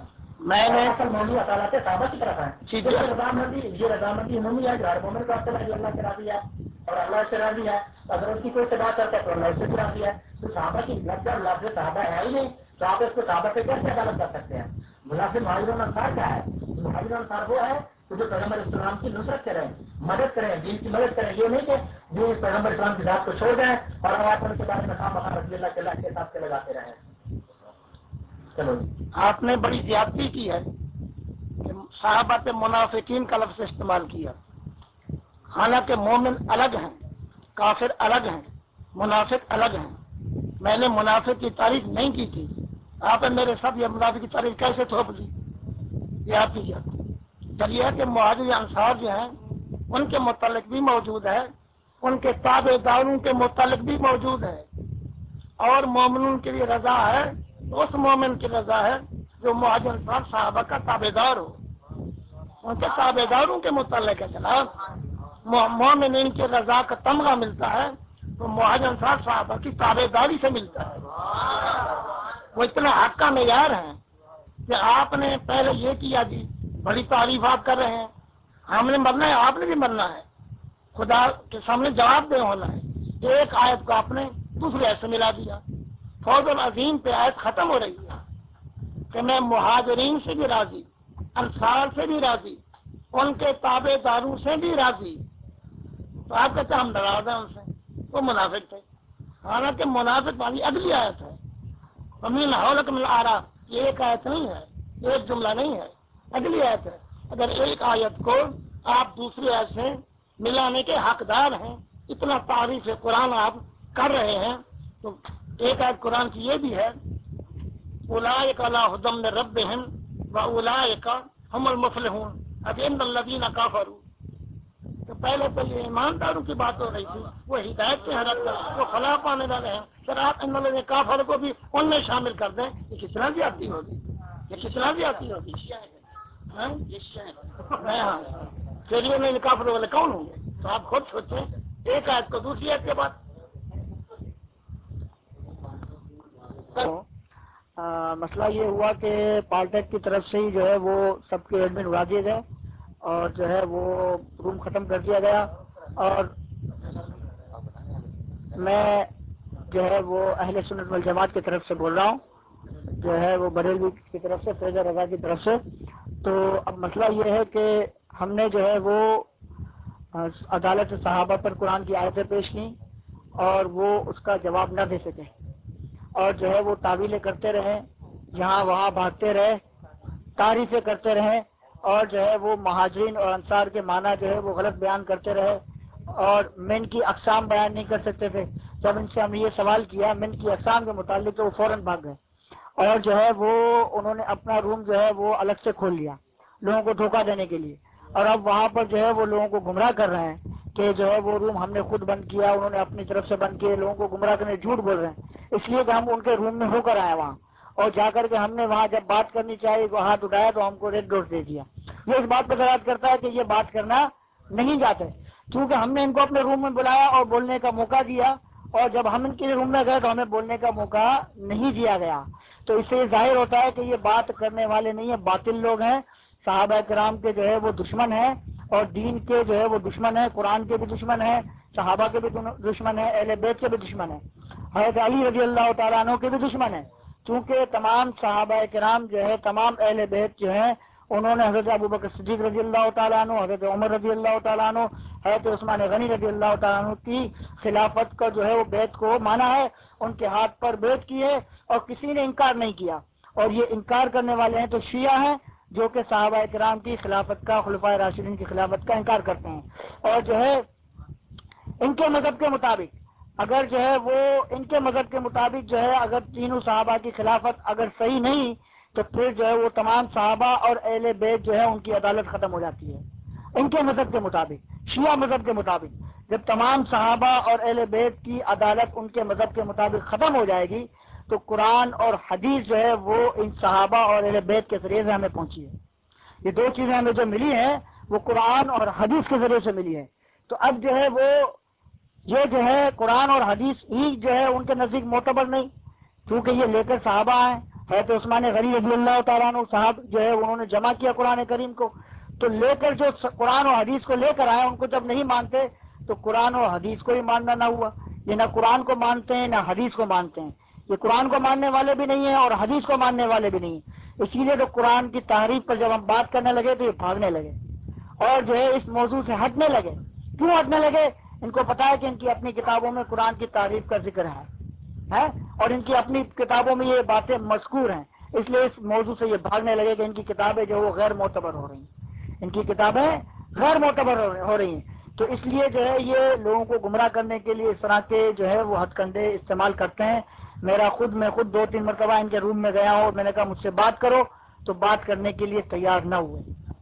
میں نے اصل موضوع عدالت صحابہ کی طرف ہے. یہ رضامندی یہ رضامندی عمومی ہے جو ہر مومن کو آپ سے اللہ سے راضی ہے اور اللہ سے راضی ہے. اگر اس کی کوئی اتباع کرتا ہے تو اللہ سے بھی راضی ہے. تو صحابہ کی لفظ لفظ صحابہ ہے ہی نہیں تو آپ اس کو صحابہ سے کیسے عدالت کر سکتے ہیں؟ منافق مہاجرون انصار کیا ہے؟ مہاجرون انصار وہ ہے کہ جو پیغمبر اسلام کی نصرت کریں، مدد کریں، دین کی مدد کریں. یہ نہیں کہ جو پیغمبر اسلام کی ذات کو چھوڑ دیں اور آپ ان کے بارے میں خام خواہ رضی اللہ کے اللہ کے ساتھ کے لگاتے رہیں. چلو آپ نے بڑی زیادتی کی ہے کہ صحابہ پہ منافقین کا لفظ استعمال کیا. حالانکہ مومن الگ ہیں، کافر الگ ہیں، منافق الگ ہیں. میں نے منافق کی تعریف نہیں کی تھی. آپ نے میرے ساتھ یہ منافق کی تعریف کیسے تھوپ دی؟ یہ آپ کی جاتی. چلیے کہ مہاجر انصار جو ہیں ان کے متعلق بھی موجود ہے، ان کے تابع داروں کے متعلق بھی موجود ہے. اور مومنون کے لیے رضا ہے اس مومن کی رضا ہے جو مہاجر انصار صحابہ کا تابع دار ہو. ان کے تابع داروں کے متعلق ہے جناب. مومنین کی رضا کا تمغہ ملتا ہے تو مہاجر انصار صحابہ کی تابع داری سے ملتا ہے. وہ اتنا حق کا معیار ہے کہ آپ نے پہلے یہ کیا جی بڑی تعریف آپ کر رہے ہیں. ہم نے مرنا ہے، آپ نے بھی مرنا ہے. خدا کے سامنے جواب دے ہونا ہے. ایک آیت کو آپ نے دوسرے آیت سے ملا دیا. فوج العظیم پہ آیت ختم ہو رہی ہے کہ میں مہاجرین سے بھی راضی، انصار سے بھی راضی، ان کے تابع داروں سے بھی راضی. تو آپ کہتے ہیں ہم ناراض ہیں ان سے. وہ منافق تھے. حالانکہ منافق والی اگلی آیت ہے وَمِنْ حَوْلَكُمْ مِنَ الْأَعْرَابِ. یہ ایک آیت نہیں ہے، ایک جملہ نہیں ہے، اگلی آیت ہے. اگر ایک آیت کو آپ دوسری آیت سے ملانے کے حقدار ہیں، اتنا تعریف قرآن آپ کر رہے ہیں تو ایک آیت قرآن کی یہ بھی ہے اولئک علی ھدی من ربہم واولئک ھم المفلحون. اب ان الذین کفروا تو پہلے تو یہ ایمانداروں کی بات ہو رہی تھی، وہ ہدایت کے حالت میں وہ فلاح پانے والے ہیں. پھر آپ ان الذین کفروا کو بھی ان میں شامل کر دیں. یہ کتنا زیادتی ہوگی، یہ کتنا زیادتی ہوگی. ہاں چلیے میں کافروں والے کون ہوں گے؟ تو آپ خود سوچیں، ایک آیت کو دوسری آیت کے بعد آ, مسئلہ یہ ہوا کہ پالٹیک کی طرف سے ہی جو ہے وہ سب کے ایڈمن اڑا دیے گئے اور جو ہے وہ روم ختم کر دیا گیا، اور میں جو ہے وہ اہل سنت والجماعت کی طرف سے بول رہا ہوں، جو ہے وہ بریلوی کی طرف سے، فیض رضا کی طرف سے۔ تو اب مسئلہ یہ ہے کہ ہم نے جو ہے وہ عدالت صحابہ پر قرآن کی آیتیں پیش کی اور وہ اس کا جواب نہ دے سکے، اور جو ہے وہ تعویلیں کرتے رہے، یہاں وہاں بھاگتے رہے، تعریفیں کرتے رہے، اور جو ہے وہ مہاجرین اور انصار کے معنی جو ہے وہ غلط بیان کرتے رہے، اور من کی اقسام بیان نہیں کر سکتے تھے۔ جب ان سے ہم نے یہ سوال کیا من کی اقسام کے متعلق تو وہ فوراً بھاگ گئے، اور جو ہے وہ انہوں نے اپنا روم جو ہے وہ الگ سے کھول لیا لوگوں کو دھوکہ دینے کے لیے، اور اب وہاں پر جو ہے وہ لوگوں کو گمراہ کر رہے ہیں کہ جو ہے وہ روم ہم نے خود بند کیا، انہوں نے اپنی طرف سے بند کیے، لوگوں کو گمراہ کرنے جھوٹ بول رہے ہیں، اس لیے کہ ہم ان کے روم میں ہو کر آئے وہاں، اور جا کر کے ہم نے وہاں جب بات کرنی چاہیے وہ ہاتھ اٹھایا تو ہم کو ریڈ ڈوز دے دیا۔ یہ اس بات پر دلالت کرتا ہے کہ یہ بات کرنا نہیں جاتے، کیونکہ ہم نے ان کو اپنے روم میں بلایا اور بولنے کا موقع دیا، اور جب ہم ان کے روم میں گئے تو ہمیں بولنے کا موقع نہیں دیا گیا۔ تو اس سے یہ ظاہر ہوتا ہے کہ یہ بات کرنے والے نہیں ہیں، باطل لوگ ہیں، صحابہ کرام کے جو ہے وہ دشمن ہیں، اور دین کے جو ہے وہ دشمن ہیں، قرآن کے بھی دشمن ہیں، صحابہ کے بھی دشمن ہیں، اہل بیت کے بھی دشمن ہیں، حضرت علی رضی اللہ تعالیٰ عنہ کے بھی دشمن ہیں، کیونکہ تمام صحابہ کرام جو ہے، تمام اہل بیت جو ہیں، انہوں نے حضرت ابوبکر صدیق رضی اللہ تعالیٰ عنہ، حضرت عمر رضی اللہ تعالیٰ عنہ، حضرت عثمان غنی رضی اللہ تعالیٰ عنہ کی خلافت کا جو ہے وہ بیت کو مانا ہے، ان کے ہاتھ پر بیت کی ہے، اور کسی نے انکار نہیں کیا۔ اور یہ انکار کرنے والے ہیں تو شیعہ ہیں، جو کہ صحابہ کرام کی خلافت کا، خلفائے راشدین کی خلافت کا انکار کرتے ہیں، اور جو ہے ان کے مذہب کے مطابق اگر جو ہے وہ ان کے مذہب کے مطابق جو ہے اگر تینوں صحابہ کی خلافت اگر صحیح نہیں تو پھر جو ہے وہ تمام صحابہ اور اہل بیت جو ہے ان کی عدالت ختم ہو جاتی ہے ان کے مذہب کے مطابق، شیعہ مذہب کے مطابق۔ جب تمام صحابہ اور اہل بیت کی عدالت ان کے مذہب کے مطابق ختم ہو جائے گی تو قرآن اور حدیث جو ہے وہ ان صحابہ اور اہل بیت کے ذریعے سے ہمیں پہنچی ہے۔ یہ دو چیزیں ہمیں جو ملی ہیں وہ قرآن اور حدیث کے ذریعے سے ملی ہے۔ تو اب جو ہے وہ یہ جو ہے قرآن اور حدیث ہی جو ہے ان کے نزدیک معتبر نہیں، کیونکہ یہ لے کر صحابہ آئے، حضرت عثمان غنی رضی اللہ تعالیٰ عنہ صاحب جو ہے انہوں نے جمع کیا قرآن کریم کو، تو لے کر جو قرآن اور حدیث کو لے کر آئے ان کو جب نہیں مانتے تو قرآن اور حدیث کو ہی ماننا نہ ہوا۔ یہ نہ قرآن کو مانتے ہیں نہ حدیث کو مانتے ہیں، یہ قرآن کو ماننے والے بھی نہیں ہیں اور حدیث کو ماننے والے بھی نہیں ہیں، اسی لیے تو قرآن کی تعریف پر جب ہم بات کرنے لگے تو یہ بھاگنے لگے اور جو ہے اس موضوع سے ہٹنے لگے۔ کیوں ہٹنے لگے؟ ان کو پتا ہے کہ ان کی اپنی کتابوں میں قرآن کی تعریف کا ذکر ہے ہے اور ان کی اپنی کتابوں میں یہ باتیں مذکور ہیں، اس لیے اس موضوع سے یہ بھاگنے لگے کہ ان کی کتابیں جو وہ غیر معتبر ہو رہی ہیں، ان کی کتابیں غیر معتبر ہو رہی ہیں۔ تو اس لیے جو ہے یہ لوگوں کو گمراہ کرنے کے لیے اس طرح کے جو ہے وہ ہتھ کنڈے استعمال کرتے ہیں۔ میرا خود میں خود دو تین مرتبہ ان کے روم میں گیا ہوں، میں نے کہا مجھ سے بات کرو تو بات کرنے کے لیے تیار نہ ہوئے۔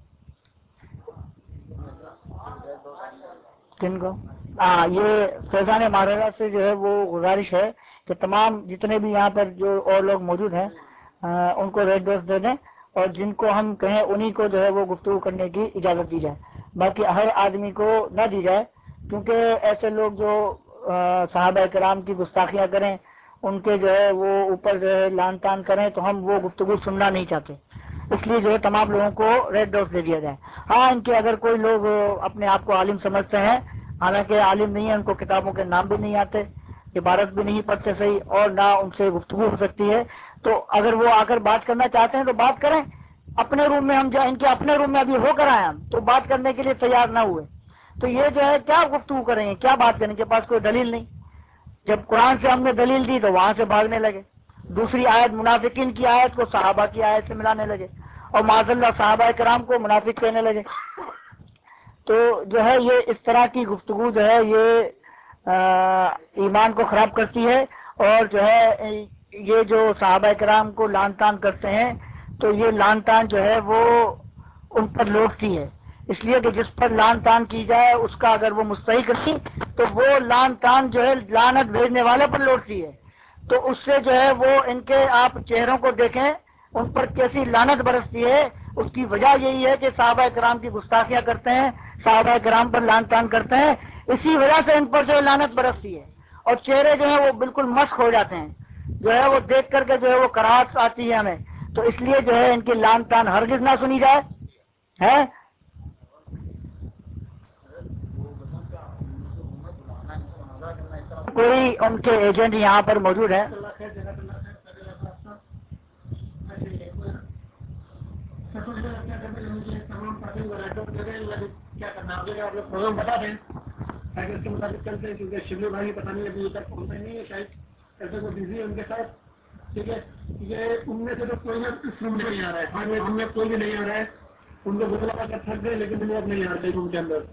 کن کو؟ ہاں، یہ فیضان مہاراجہ سے جو ہے وہ گزارش ہے کہ تمام جتنے بھی یہاں پر جو اور لوگ موجود ہیں ان کو ریڈ ڈوز دے دیں، اور جن کو ہم کہیں انہی کو جو ہے وہ گفتگو کرنے کی اجازت دی جائے، باقی ہر آدمی کو نہ دی جائے، کیونکہ ایسے لوگ جو صحابہ کرام کی گستاخیاں کریں، ان کے جو ہے وہ اوپر جو ہے لان تان کریں، تو ہم وہ گفتگو سننا نہیں چاہتے، اس لیے جو ہے تمام لوگوں کو ریڈ ڈوز دے دیا جائے۔ ہاں، ان کے اگر کوئی لوگ اپنے آپ کو عالم سمجھتے ہیں، حالانکہ عالم نہیں ہے، ان کو کتابوں کے نام بھی نہیں آتے، عبارت بھی نہیں پڑھتے صحیح، اور نہ ان سے گفتگو ہو سکتی ہے، تو اگر وہ آ کر بات کرنا چاہتے ہیں تو بات کریں اپنے روم میں۔ ہم جو ان کے اپنے روم میں ابھی ہو کر آئے ہم تو بات کرنے کے لیے تیار نہ ہوئے، تو یہ جو ہے کیا گفتگو کریں گے، کیا بات کریں، ان کے پاس کوئی دلیل نہیں۔ جب قرآن سے ہم نے دلیل دی تو وہاں سے بھاگنے لگے، دوسری آیت منافقین کی آیت کو صحابہ کی آیت سے ملانے لگے، اور معاذ اللہ صحابہ کرام کو منافق کہنے لگے۔ تو جو ہے یہ اس طرح کی گفتگو جو ہے یہ ایمان کو خراب کرتی ہے، اور جو ہے یہ جو صحابہ کرام کو لان تان کرتے ہیں تو یہ لان تان جو ہے وہ ان پر لوٹتی ہے، اس لیے کہ جس پر لان تان کی جائے اس کا اگر وہ مستحق نہیں تو وہ لان تان جو ہے لعنت بھیجنے والے پر لوٹتی ہے، تو اس سے جو ہے وہ ان کے آپ چہروں کو دیکھیں ان پر کیسی لعنت برستی ہے۔ اس کی وجہ یہی ہے کہ صحابہ کرام کی گستاخیاں کرتے ہیں، صحابہ کرام پر لعن طعن کرتے ہیں، اسی وجہ سے ان پر جو ہے لعنت برستی ہے، اور چہرے جو ہے وہ بالکل مسخ ہو جاتے ہیں، جو ہے وہ دیکھ کر کے جو ہے وہ کراہت آتی ہے ہمیں، تو اس لیے جو ہے ان کی لعن طعن ہرگز نہ سنی جائے ہے۔ کوئی ان کے ایجنٹ یہاں پر موجود ہے؟ کیا کرنا ہے آپ لوگ پروگرام بتا دیں تاکہ اس کے مطابق چلتے ہیں، کیونکہ شبلی بھائی پتہ نہیں ابھی تک پہنچے نہیں ہے، شاید ایسے وہ بزی ہے ان کے ساتھ، ٹھیک ہے۔ یہ ان میں سے تو کوئی اس روم میں نہیں آ رہا ہے، ہر روم میں کوئی بھی نہیں آ رہا ہے، ان کو بتلا کر تھک گئے لیکن لوگ نہیں آ رہے روم کے اندر۔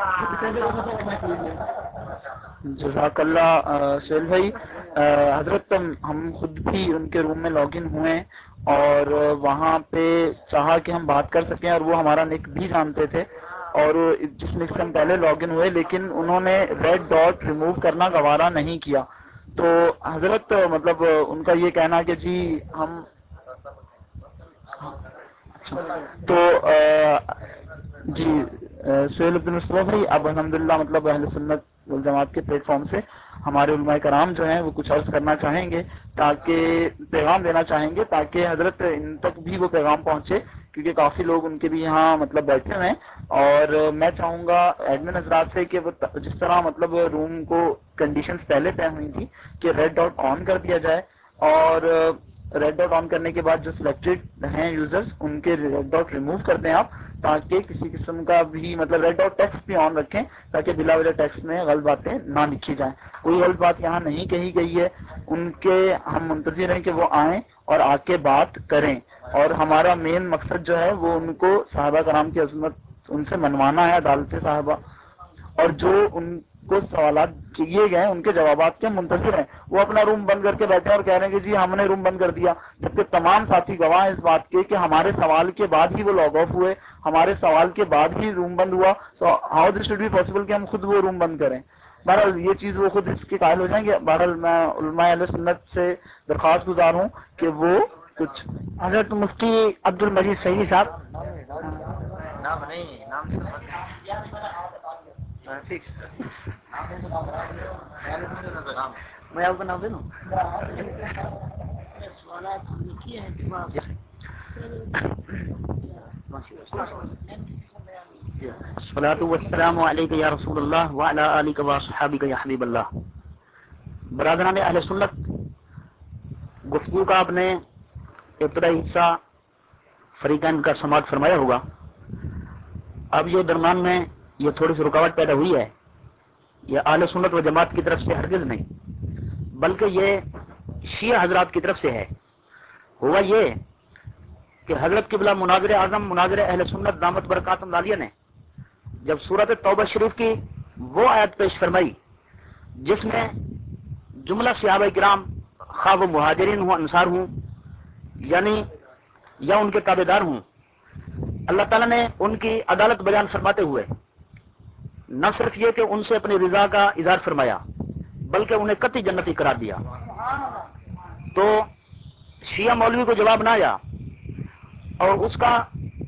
جزاک اللہ سہیل بھائی۔ حضرت ہم خود بھی ان کے روم میں لاگ ان ہوئے اور وہاں پہ چاہا کہ ہم بات کر سکیں، اور وہ ہمارا نک بھی جانتے تھے، اور جس نک سے ہم پہلے لاگ ان ہوئے، لیکن انہوں نے ریڈ ڈاٹ ریموو کرنا گوارا نہیں کیا۔ تو حضرت مطلب ان کا یہ کہنا کہ جی ہم تو جی سہیل بن مصطفیٰ بھائی، اب الحمدللہ مطلب اہل سنت والجماعت کے پلیٹ فارم سے ہمارے علماء کرام جو ہیں وہ کچھ عرض کرنا چاہیں گے، تاکہ پیغام دینا چاہیں گے تاکہ حضرت ان تک بھی وہ پیغام پہنچے، کیونکہ کافی لوگ ان کے بھی یہاں مطلب بیٹھے ہوئے ہیں، اور میں چاہوں گا ایڈمن حضرات سے کہ وہ جس طرح مطلب روم کو کنڈیشنز پہلے طے ہوئی تھی کہ ریڈ ڈاٹ آن کر دیا جائے، اور ریڈ ڈاٹ آن کرنے کے بعد جو سلیکٹڈ ہیں یوزرز ان کے ریڈ ڈاٹ ریموو کر دیں آپ، تاکہ کسی قسم کا بھی مطلب ریڈ ڈاٹ ٹیکسٹ بھی آن رکھیں تاکہ بلا وجہ ٹیکسٹ میں غلط باتیں نہ لکھی جائیں۔ کوئی غلط بات یہاں نہیں کہی گئی ہے، ان کے ہم منتظر ہیں کہ وہ آئیں اور آ کے بات کریں، اور ہمارا مین مقصد جو ہے وہ ان کو صحابہ کرام کی عظمت ان سے منوانا ہے، عدالت صحابہ، اور جو ان کو سوالات کیے گئے ان کے جوابات کے منتظر ہیں۔ وہ اپنا روم بند کر کے بیٹھے اور کہہ رہے ہیں کہ جی ہم نے روم بند کر دیا، جبکہ تمام ساتھی گواہ ہیں اس بات کے کہ ہمارے سوال کے بعد ہی وہ لاگ آف ہوئے، ہمارے سوال کے بعد ہی روم بند ہوا، تو how this should be possible کہ ہم خود وہ روم بند کریں؟ بہرحال یہ چیز وہ خود اس کے قائل ہو جائیں گے۔ بہرحال میں علماء اہل سنت سے درخواست گزار ہوں کہ وہ کچھ حضرت مفتی عبد المجید سعیدی صاحب نام نہیں نام میں آپ کا نام دے دوں؟ الصلاۃ والسلام علیک یا رسول اللہ وعلی آلک واصحابک یا حبیب اللہ۔ برادران اہل سنت، گفتگو کا آپ نے ابتدائی حصہ فریقین کا سماعت فرمایا ہوگا۔ اب یہ درمیان میں یہ تھوڑی سی رکاوٹ پیدا ہوئی ہے، یہ اہل سنت و جماعت کی طرف سے ہرگز نہیں، بلکہ یہ شیعہ حضرات کی طرف سے ہے۔ ہوا یہ کہ حضرت قبلہ مناظر اعظم مناظر اہل سنت دامت برکاتہم العالیہ نے جب سورۃ توبہ شریف کی وہ آیت پیش فرمائی جس میں جملہ صحابہ کرام خواہ وہ مہاجرین ہوں انصار ہوں یعنی یا ان کے تابع دار ہوں، اللہ تعالیٰ نے ان کی عدالت بیان فرماتے ہوئے نہ صرف یہ کہ ان سے اپنی رضا کا اظہار فرمایا بلکہ انہیں قطعی جنتی قرار دیا۔ تو شیعہ مولوی کو جواب نہ آیا، اور اس کا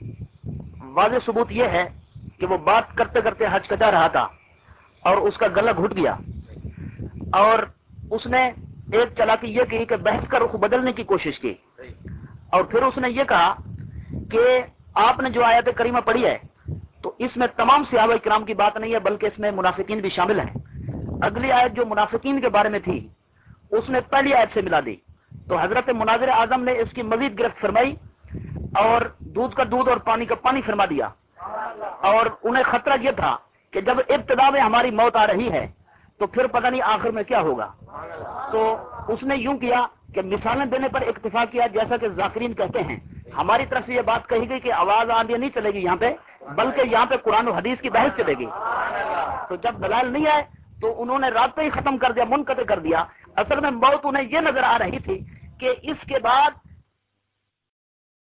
واضح ثبوت یہ ہے کہ وہ بات کرتے کرتے ہچکچا رہا تھا اور اس کا گلا گھٹ گیا، اور اس نے ایک چالاکی یہ کی کہ بحث کا رخ بدلنے کی کوشش کی، اور پھر اس نے یہ کہا کہ آپ نے جو آیت کریمہ پڑھی ہے تو اس میں تمام صحابہ کرام کی بات نہیں ہے بلکہ اس میں منافقین بھی شامل ہیں۔ اگلی آیت جو منافقین کے بارے میں تھی اس نے پہلی آیت سے ملا دی، تو حضرت مناظر اعظم نے اس کی مزید گرفت فرمائی اور دودھ کا دودھ اور پانی کا پانی فرما دیا، اور انہیں خطرہ یہ تھا کہ جب ابتدا میں ہماری موت آ رہی ہے تو پھر پتہ نہیں آخر میں کیا ہوگا۔ تو اس نے یوں کیا کہ مثالیں دینے پر اکتفا کیا، جیسا کہ ذاکرین کہتے ہیں ہماری طرف سے یہ بات کہی گئی کہ آواز آندھی نہیں چلے گی یہاں پہ، بلکہ یہاں پہ قرآن و حدیث کی بحث چلے گی۔ تو جب دلائل نہیں آئے تو انہوں نے رابطہ ہی ختم کر دیا، منقطع کر دیا۔ اصل میں موت انہیں یہ نظر آ رہی تھی کہ اس کے بعد